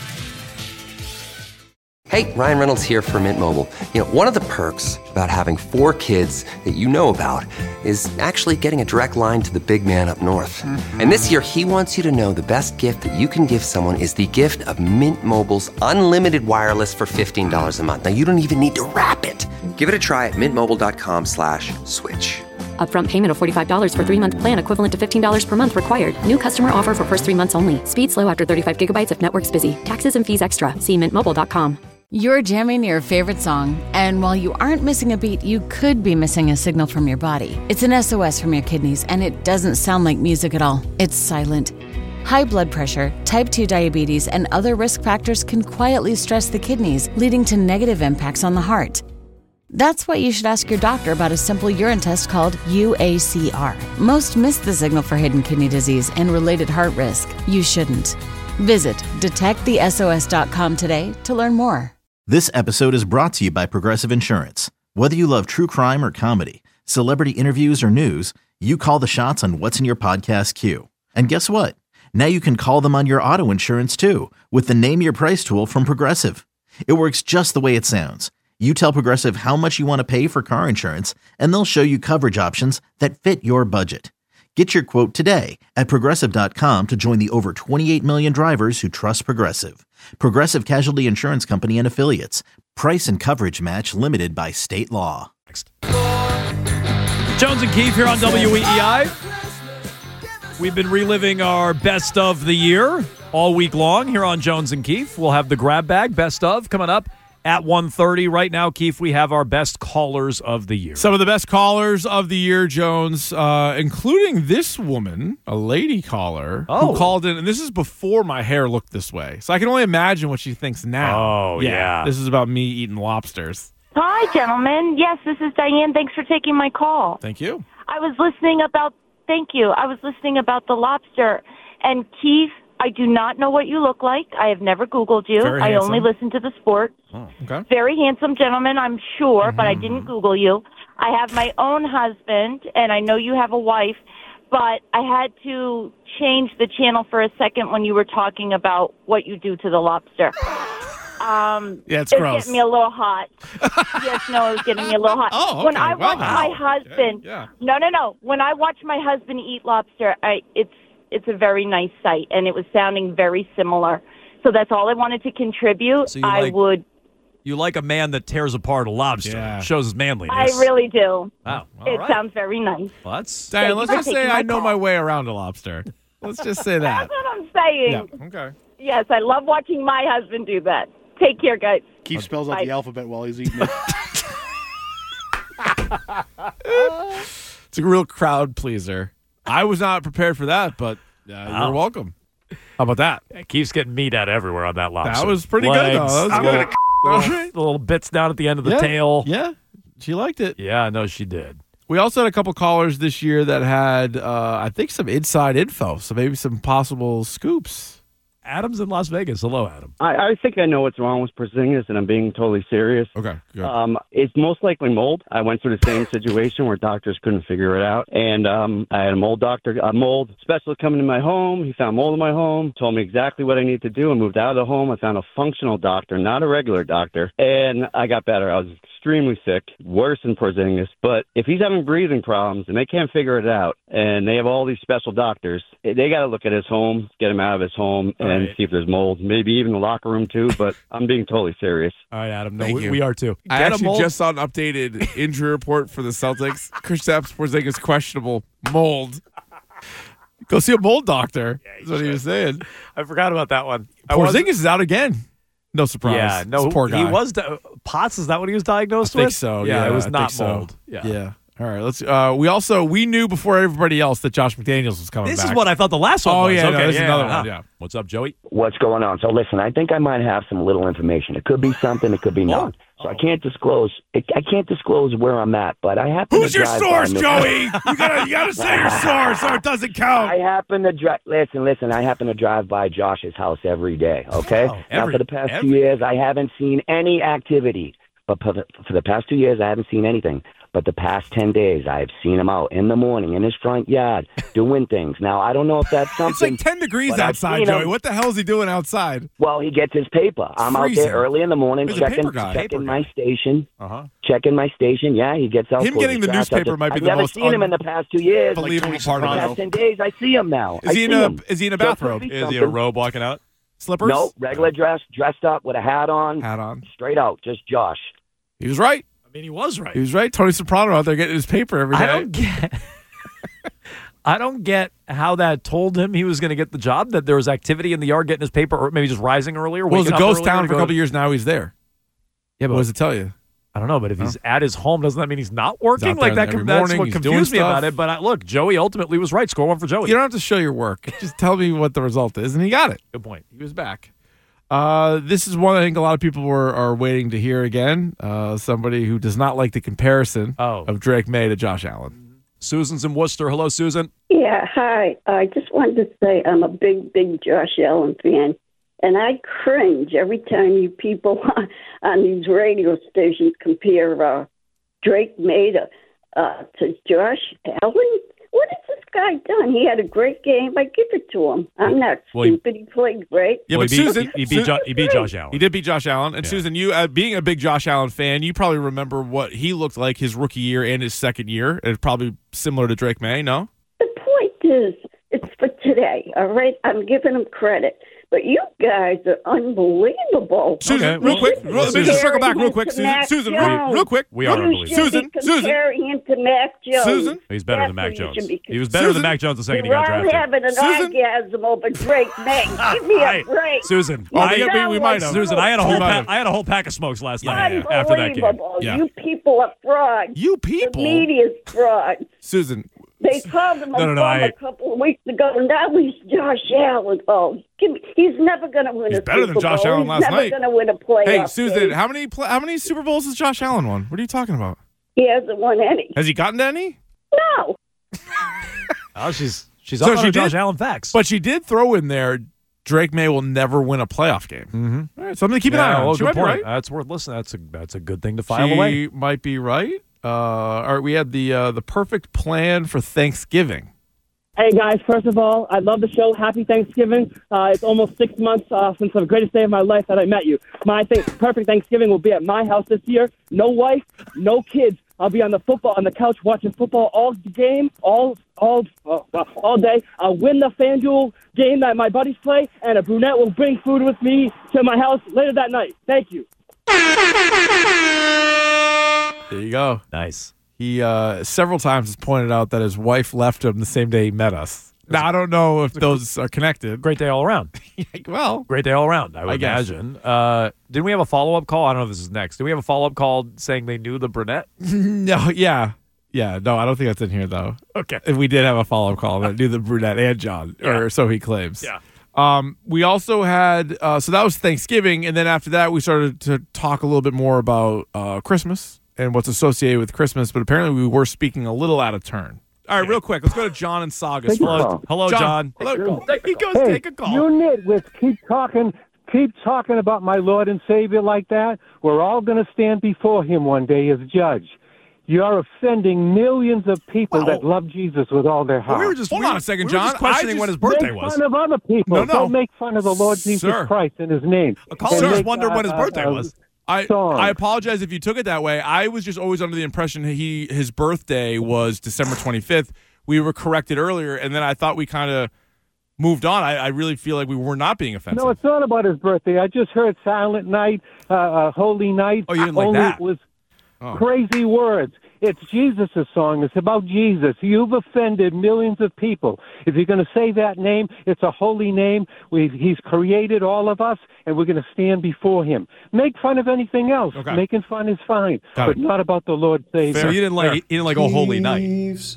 Hey, Ryan Reynolds here for Mint Mobile. You know, one of the perks about having four kids that you know about is actually getting a direct line to the big man up north. Mm-hmm. And this year, he wants you to know the best gift that you can give someone is the gift of Mint Mobile's unlimited wireless for fifteen dollars a month. Now, you don't even need to wrap it. Give it a try at mintmobile.com slash switch. Upfront payment of forty-five dollars for three-month plan equivalent to fifteen dollars per month required. New customer offer for first three months only. Speed slow after thirty-five gigabytes if network's busy. Taxes and fees extra. See mint mobile dot com. You're jamming your favorite song, and while you aren't missing a beat, you could be missing a signal from your body. It's an S O S from your kidneys, and it doesn't sound like music at all. It's silent. High blood pressure, type two diabetes, and other risk factors can quietly stress the kidneys, leading to negative impacts on the heart. That's why you should ask your doctor about a simple urine test called U A C R. Most miss the signal for hidden kidney disease and related heart risk. You shouldn't. Visit detect the S O S dot com today to learn more. This episode is brought to you by Progressive Insurance. Whether you love true crime or comedy, celebrity interviews or news, you call the shots on what's in your podcast queue. And guess what? Now you can call them on your auto insurance too with the Name Your Price tool from Progressive. It works just the way it sounds. You tell Progressive how much you want to pay for car insurance, and they'll show you coverage options that fit your budget. Get your quote today at Progressive dot com to join the over twenty-eight million drivers who trust Progressive. Progressive Casualty Insurance Company and Affiliates. Price and coverage match limited by state law. Jones and Keefe here on W E E I. We've been reliving our best of the year all week long here on Jones and Keefe. We'll have the grab bag best of coming up at one thirty. Right now, Keefe, we have our best callers of the year. Some of the best callers of the year, Jones, uh, including this woman, a lady caller, oh. who called in. And this is before my hair looked this way. So I can only imagine what she thinks now. Oh, yeah. yeah. This is about me eating lobsters. Hi, gentlemen. Yes, this is Diane. Thanks for taking my call. Thank you. I was listening about, thank you. I was listening about the lobster. And Keith, I do not know what you look like. I have never Googled you. Very I handsome. only listen to the sports. Oh, okay. Very handsome gentleman, I'm sure, Mm-hmm. but I didn't Google you. I have my own husband, and I know you have a wife, but I had to change the channel for a second when you were talking about what you do to the lobster. Um, yeah, it's it gross. was getting me a little hot. Yes, no, it was getting me a little hot. Oh, okay. When I watch Wow. my husband, Yeah, yeah. no, no, no. When I watch my husband eat lobster, I it's it's a very nice sight, and it was sounding very similar. So that's all I wanted to contribute. So you I like- would. You like a man that tears apart a lobster. Yeah. Shows his manliness. I really do. Wow. All It right. sounds very nice. Well, that's Diane, Thank let's you for just say taking I my know call. my way around a lobster. Let's just say that. That's what I'm saying. Yeah. Okay. Yes, I love watching my husband do that. Take care, guys. Keith spells out Bye. the alphabet while he's eating it. It's a real crowd pleaser. I was not prepared for that, but uh, Wow. you're welcome. How about that? It keeps getting meat out everywhere on that lobster. That was pretty Legs, good, though. That was little, good. little, the little bits down at the end of the Yeah. tail. Yeah, she liked it. Yeah, no, she did. We also had a couple callers this year that had, uh, I think, some inside info, so maybe some possible scoops. Adam's in Las Vegas. Hello, Adam. I, I think I know what's wrong with Porzingis, and I'm being totally serious. Okay, good. Um, it's most likely mold. I went through the same situation where doctors couldn't figure it out, and um, I had a mold doctor, a mold specialist coming to my home. He found mold in my home, told me exactly what I need to do. I moved out of the home. I found a functional doctor, not a regular doctor, and I got better. I was extremely sick, worse than Porzingis. But if he's having breathing problems and they can't figure it out, and they have all these special doctors, they got to look at his home, get him out of his home, and right. see if there's mold. Maybe even the locker room too. But I'm being totally serious. All right, Adam. No, Thank we, you. we are too. I Get a actually mold- just saw an updated injury report for the Celtics. Kristaps Porzingis questionable mold. Go see a mold doctor. That's what he was saying. I forgot about that one. I wasn't- Porzingis is out again. No surprise. Yeah, no, This poor guy. he was di- Potts. Is that what he was diagnosed I think with? so. Yeah, Yeah, it was I not think so. mold. Yeah. Yeah. All right. Let's. Uh, we also we knew before everybody else that Josh McDaniels was coming This back. is what I thought the last one Oh was. yeah, okay, no, this yeah, is another yeah. one. Yeah. What's up, Joey? What's going on? So listen, I think I might have some little information. It could be something, it could be not. So I can't disclose. It, I can't disclose where I'm at, but I happen Who's to your drive source, by Joey? You gotta you gotta say your source, so it doesn't count. I happen to drive. Listen, listen. I happen to drive by Josh's house every day. Okay. Oh, now every- for the past every- two years, I haven't seen any activity. But for the, for the past two years, I haven't seen anything. But the past ten days, I've seen him out in the morning in his front yard doing things. Now, I don't know if that's something. It's like ten degrees but I've outside, seen him- Joey. What the hell is he doing outside? Well, he gets his paper. I'm out Freezing. there early in the morning He's a checking, paper guy. checking Paper my station. Uh-huh. Checking my station. Yeah, he gets out. Him pulls getting his the trash out. newspaper might be I've the never most seen him in the past two years. Unbelievable part the of past it. ten days, I see him now. Is I he in see a him. is he in a So it bathrobe? could be Is he a something. robe walking out? Slippers? No, regular dress, dressed up with a hat on. Hat on. Straight out, just Josh. He was right. mean, he was right. He was right. Tony Soprano out there getting his paper every day. I don't get. I don't get how that told him he was going to get the job. That there was activity in the yard getting his paper, or maybe just rising earlier. Well, it was a waking up ghost earlier town to for a go couple to- years now. He's there. Yeah, but What does it tell you? I don't know, but if he's at his home, doesn't that mean he's not working? out Like there that. every That's morning, what he's doing confused me stuff. about it. But I, look, Joey ultimately was right. Score one for Joey. You don't have to show your work. Just tell me what the result is, and he got it. Good point. He was back. Uh, this is one I think a lot of people were are waiting to hear again. Uh, somebody who does not like the comparison Oh. of Drake May to Josh Allen. Susan's in Worcester. Hello, Susan. Yeah, hi. I just wanted to say I'm a big, big Josh Allen fan, and I cringe every time you people on these radio stations compare uh, Drake May to, uh, to Josh Allen. What has this guy done? He had a great game. I give it to him. I'm not Well, he- stupid. He played great. Yeah, Well, but he beat- Susan, he beat Su- Jo- he beat Josh Allen. He did beat Josh Allen, and Yeah. Susan, you uh, being a big Josh Allen fan, you probably remember what he looked like his rookie year and his second year. It's probably similar to Drake May. No, The point is, it's for today, all right? I'm giving him credit. But you guys are unbelievable. Susan, real quick, real- let me just circle back real quick. Susan, Susan, real, real quick. We are real- unbelievable. Susan, You should be Susan, comparing him to Mac Jones. Susan? He's better That's than Mac what you Jones. should be He was better Susan? than Mac Jones the second he You're got all drafted. having an Susan? orgasm over Drake May. Give me Hey, a break. Susan, Oh, I, we- we- we might have. Susan, I had a whole We might pack, have. I had a whole pack of smokes last night after that game. Unbelievable. Yeah. You people are frauds. You people? The media's frauds. Susan. They called him a No, no, no, bum I- a couple of weeks ago. Now he's Josh Allen. Oh, give me, he's never going to win He's a better Super than Josh Bowl. Allen he's last never night. going to win a playoff Hey, Susan, game. how many pla- how many Super Bowls has Josh Allen won? What are you talking about? He hasn't won any. Has he gotten to any? No. Oh, she's she's So up on she her Josh did- Allen facts. But she did throw in there. Drake May will never win a playoff game. Mm-hmm. All right, something to keep an Yeah, eye on. well, She good might be point. right. That's worth listening. That's a that's a good thing to file She away. might be right. Uh, all right, we had the uh, the perfect plan for Thanksgiving. Hey guys, first of all, I love the show. Happy Thanksgiving. Uh, it's almost six months uh, since the greatest day of my life that I met you. My th- perfect Thanksgiving will be at my house this year. No wife, no kids. I'll be on the football on the couch watching football all game, all all uh, well, all day. I'll win the FanDuel game that my buddies play, and a brunette will bring food with me to my house later that night. Thank you. There you go. Nice. He uh, several times has pointed out that his wife left him the same day he met us. Now I don't know if those are connected. Great day all around. Well, Great day all around, I would I guess. imagine. Uh, didn't we have a follow up call? I don't know if this is next. Did we have a follow up call saying they knew the brunette? no, yeah, yeah. No, I don't think that's in here though. Okay. If we did have a follow up call that knew the brunette and John, or so he claims. Yeah. Um, we also had uh, so that was Thanksgiving, and then after that we started to talk a little bit more about uh, Christmas and what's associated with Christmas. But apparently we were speaking a little out of turn. All right, real quick, let's go to John and Saugus. Take a Hello, call. Hello, John. Hello. He goes, Hey, take a call. you nitwits keep talking, keep talking about my Lord and Savior like that. We're all going to stand before Him one day as judge. You're offending millions of people Well, that love Jesus with all their heart. we were just Hold we on were- a second, we were John. just questioning I when just his birthday make was. fun of other people. No, no. Don't make fun of the Lord Jesus Sir. Christ in His name. A caller And just make, wondered uh, when his uh, birthday uh, was. I songs. I apologize if you took it that way. I was just always under the impression he his birthday was December twenty-fifth. We were corrected earlier, and then I thought we kind of moved on. I, I really feel like we were not being offensive. No, it's not about his birthday. I just heard Silent Night, uh, uh, Holy Night. Oh, you didn't like Only that? It was Oh. crazy words. It's Jesus' song. It's about Jesus. You've offended millions of people. If you're going to say that name, it's a holy name. We've, he's created all of us, and we're going to stand before Him. Make fun of anything else. Okay. Making fun is fine, Got but it. not about the Lord Savior. So you didn't like you didn't like Oh Holy Night. Chief's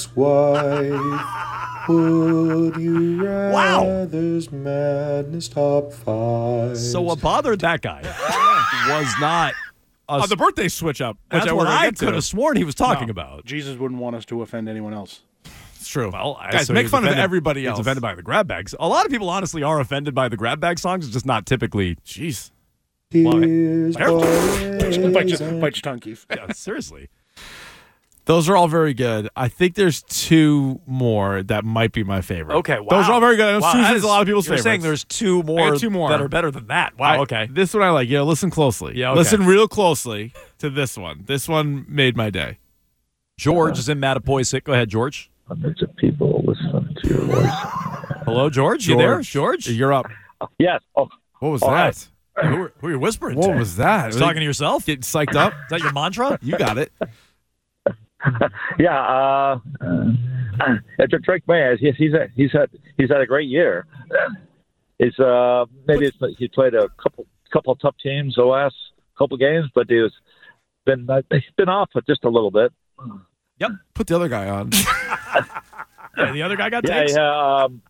ex-wife, would you rather's madness top five? So what bothered that guy was not a, Oh, the birthday switch up. Which that's I what wanted to I get to. could have sworn he was talking No. about. Jesus wouldn't want us to offend anyone else. It's true. Well, I- Guys, so make he was fun of offended- everybody he was else. offended by the grab bags. A lot of people honestly are offended by the grab bag songs. It's just not typically. Jeez. Here's Careful. Bite your, bite your tongue, Keith. Yeah, seriously. Those are all very good. I think there's two more that might be my favorite. Okay, wow. Those are all very good. I know Wow, Susan's that is- a lot of people's you're favorites. saying there's two I more, got two more that are better than that. Wow, I- okay. This one I like. Yeah, listen closely. Yeah, okay. Listen real closely to this one. This one made my day. George is in Mattapoisett. Go ahead, George. Hundreds of people listen to your voice. Hello, George. You there, George? You're up. Yes. Oh, What was all that? right. Who are, who are you whispering What to? was that? Just talking to yourself? Getting psyched up? Is that your mantra? You got it. Yeah, uh, uh, it's a trick man. He's he's a, he's had he's had a great year. It's uh maybe it's, he played a couple couple tough teams the last couple games, but he was been uh, he's been off for just a little bit. Yep. Put the other guy on. Yeah, the other guy got Yeah, takes. yeah. Um,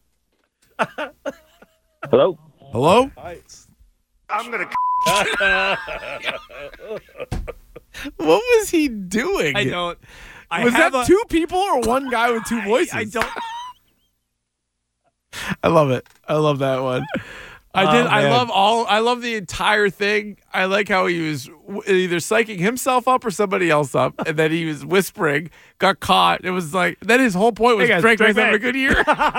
hello. Hello. I'm gonna. What was he doing? I don't. I was have that a- two people or one guy with two voices? I don't. I love it. I love that one. I Oh, did. I man. love all. I love the entire thing. I like how he was w- either psyching himself up or somebody else up, and then he was whispering, got caught. It was like then his whole point was Hey guys, Drake Drake was having a May. good year.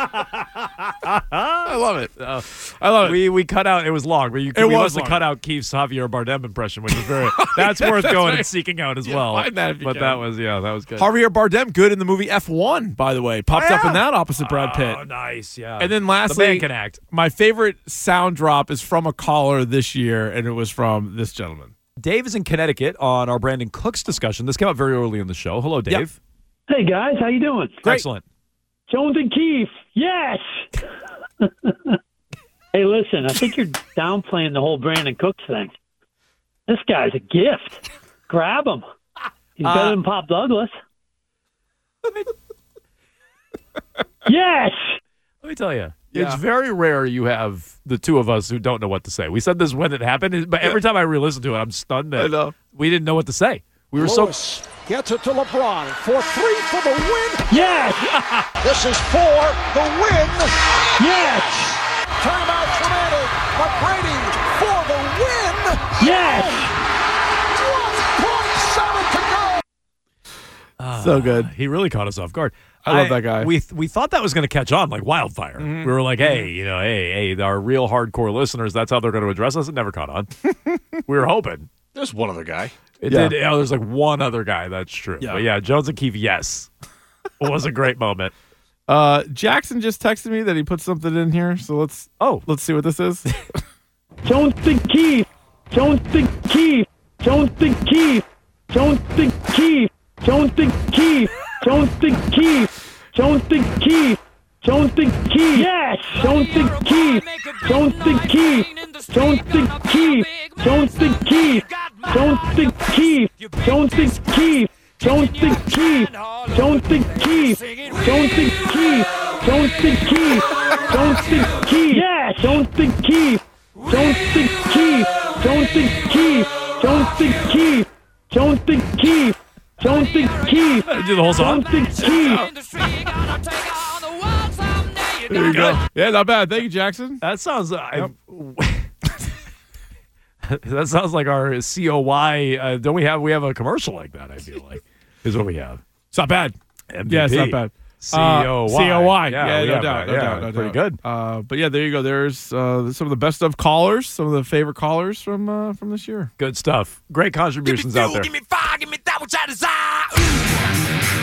I love it. Uh, I love it. We we cut out. It was long, but you It we was must have long. cut out Keith's Javier Bardem impression, which is very. That's Yeah, worth that's going right. and seeking out as Yeah, well. find that if you but can. that was yeah, that was good. Javier Bardem, good in the movie F one, by the way, popped Oh, up in yeah. that opposite Brad Pitt. Oh, nice, yeah. And then the lastly, man can act. my favorite sound drop is from a caller this year, and it was from this gentleman. Dave is in Connecticut on our Brandon Cooks discussion. This came out very early in the show. Hello, Dave. Hey guys, how you doing? Excellent. Jones and Keefe, yes. Hey, listen, I think you're downplaying the whole Brandon Cooks thing. This guy's a gift. Grab him. He's better Uh, than Pop Douglas. Yes. Let me tell you, Yeah. it's very rare you have the two of us who don't know what to say. We said this when it happened, but every time I re-listen to it, I'm stunned that I know. we didn't know what to say. We were Lewis gets it to LeBron for three for the win. Yes. This is for the win. Yes. Timeout Fernandez, but Brady for the win. Yes. one point seven to go. So good. He really caught us off guard. I love that guy. We we thought that was going to catch on like wildfire. Mhm. We were like, hey, you know, hey, hey, our real hardcore listeners, that's how they're going to address us. It never caught on. We were hoping. There's one other guy. It Yeah. did. Oh, there's like one other guy. That's true. Yeah. But yeah, Jones and Keefe, yes. It was a great moment. Uh, Jackson just texted me that he put something in here, so let's oh let's see what this is. Jones and Keefe. Jones and Keefe. Jones and Keefe. Jones and Keefe. Jones and Keefe. Jones and Keefe. Jones and Keefe. Jones and Keefe. Yes. Jones and Keefe. Jones and Keefe. Jones and Keefe. Jones and Keefe. Jones and Keefe. Jones and Keefe. Jones and Keefe. Jones and Keefe. Jones and Keefe. Jones and Keefe. Jones and Keefe. Yes. Jones and Keefe. Jones and Keefe. Jones and Keefe. Jones and Keefe. Jones and Keefe. Jones and Keefe. Do the whole song. Jones and Keefe. There you go. Yeah, not bad. Thank you, Jackson. That sounds. I, that sounds like our C O Y. Uh, don't we have? We have a commercial like that. I feel like is what we have. It's not bad. M V P. Yeah, it's not bad. C O Y. C O Y. Yeah, Yeah, we no have doubt. that. No Yeah, doubt. No pretty doubt. good. Uh, but yeah, there you go. There's uh, some of the best of callers, some of the favorite callers from uh, from this year. Good stuff. Great contributions out there. Give me fire, give me that which I desire.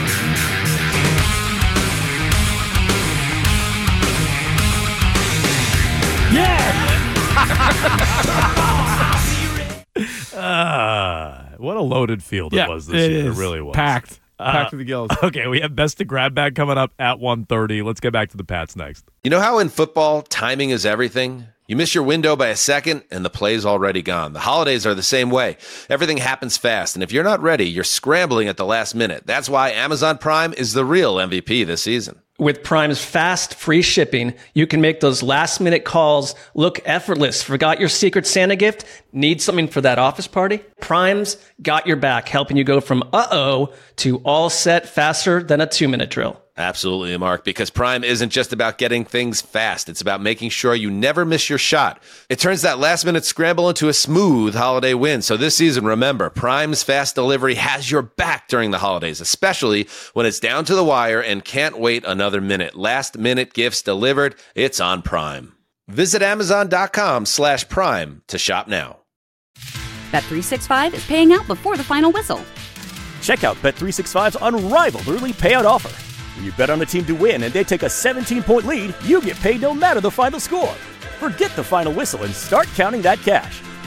Uh, what a loaded field Yeah, it was this it year. is. It really was. Packed. Uh, Packed to the gills. Okay, we have best to grab bag coming up at one thirty. Let's get back to the Pats next. You know how in football, timing is everything? You miss your window by a second, and the play's already gone. The holidays are the same way. Everything happens fast, and if you're not ready, you're scrambling at the last minute. That's why Amazon Prime is the real M V P this season. With Prime's fast, free shipping, you can make those last-minute calls look effortless. Forgot your Secret Santa gift? Need something for that office party? Prime's got your back, helping you go from uh-oh to all set faster than a two-minute drill. Absolutely, Mark, because Prime isn't just about getting things fast. It's about making sure you never miss your shot. It turns that last-minute scramble into a smooth holiday win. So this season, remember, Prime's fast delivery has your back during the holidays, especially when it's down to the wire and can't wait another minute. Last-minute gifts delivered, it's on Prime. Visit Amazon.com slash Prime to shop now. Bet three sixty-five is paying out before the final whistle. Check out Bet three sixty-five's unrivaled early payout offer. When you bet on a team to win and they take a seventeen-point lead, you get paid no matter the final score. Forget the final whistle and start counting that cash.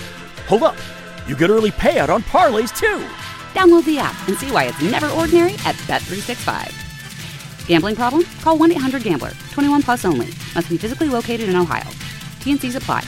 Hold up. You get early payout on parlays, too. Download the app and see why it's never ordinary at Bet three sixty-five. Gambling problem? Call one eight hundred gambler. twenty-one plus only. Must be physically located in Ohio. T N Cs apply.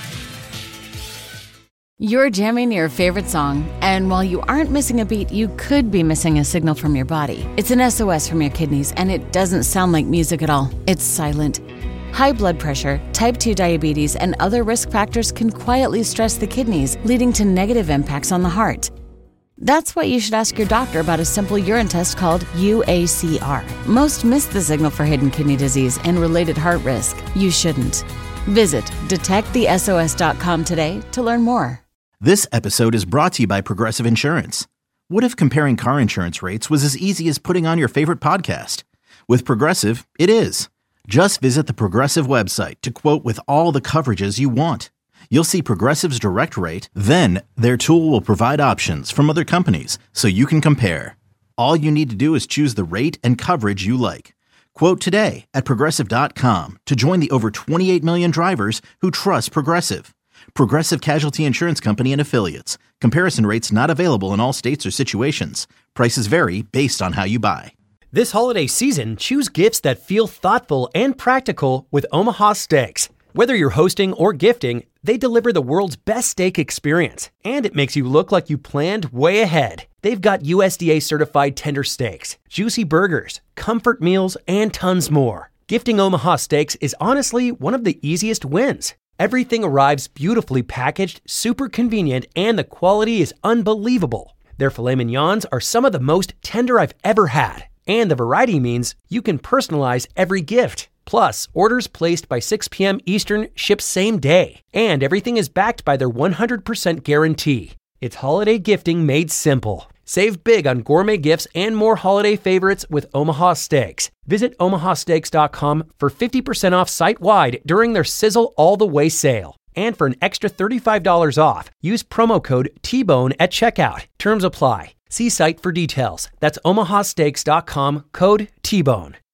You're jamming your favorite song, and while you aren't missing a beat, you could be missing a signal from your body. It's an S O S from your kidneys, and it doesn't sound like music at all. It's silent. High blood pressure, type two diabetes, and other risk factors can quietly stress the kidneys, leading to negative impacts on the heart. That's why you should ask your doctor about a simple urine test called U A C R. Most miss the signal for hidden kidney disease and related heart risk. You shouldn't. Visit detect the S O S dot com today to learn more. This episode is brought to you by Progressive Insurance. What if comparing car insurance rates was as easy as putting on your favorite podcast? With Progressive, it is. Just visit the Progressive website to quote with all the coverages you want. You'll see Progressive's direct rate, then their tool will provide options from other companies so you can compare. All you need to do is choose the rate and coverage you like. Quote today at Progressive dot com to join the over twenty-eight million drivers who trust Progressive. Progressive Casualty Insurance Company and Affiliates. Comparison rates not available in all states or situations. Prices vary based on how you buy. This holiday season, choose gifts that feel thoughtful and practical with Omaha Steaks. Whether you're hosting or gifting, they deliver the world's best steak experience, and it makes you look like you planned way ahead. They've got U S D A certified tender steaks, juicy burgers, comfort meals, and tons more. Gifting Omaha Steaks is honestly one of the easiest wins. Everything arrives beautifully packaged, super convenient, and the quality is unbelievable. Their filet mignons are some of the most tender I've ever had, and the variety means you can personalize every gift. Plus, orders placed by six p.m. Eastern ship same day, and everything is backed by their one hundred percent guarantee. It's holiday gifting made simple. Save big on gourmet gifts and more holiday favorites with Omaha Steaks. Visit omaha steaks dot com for fifty percent off site-wide during their Sizzle All the Way sale. And for an extra thirty-five dollars off, use promo code T bone at checkout. Terms apply. See site for details. That's omaha steaks dot com, code T bone.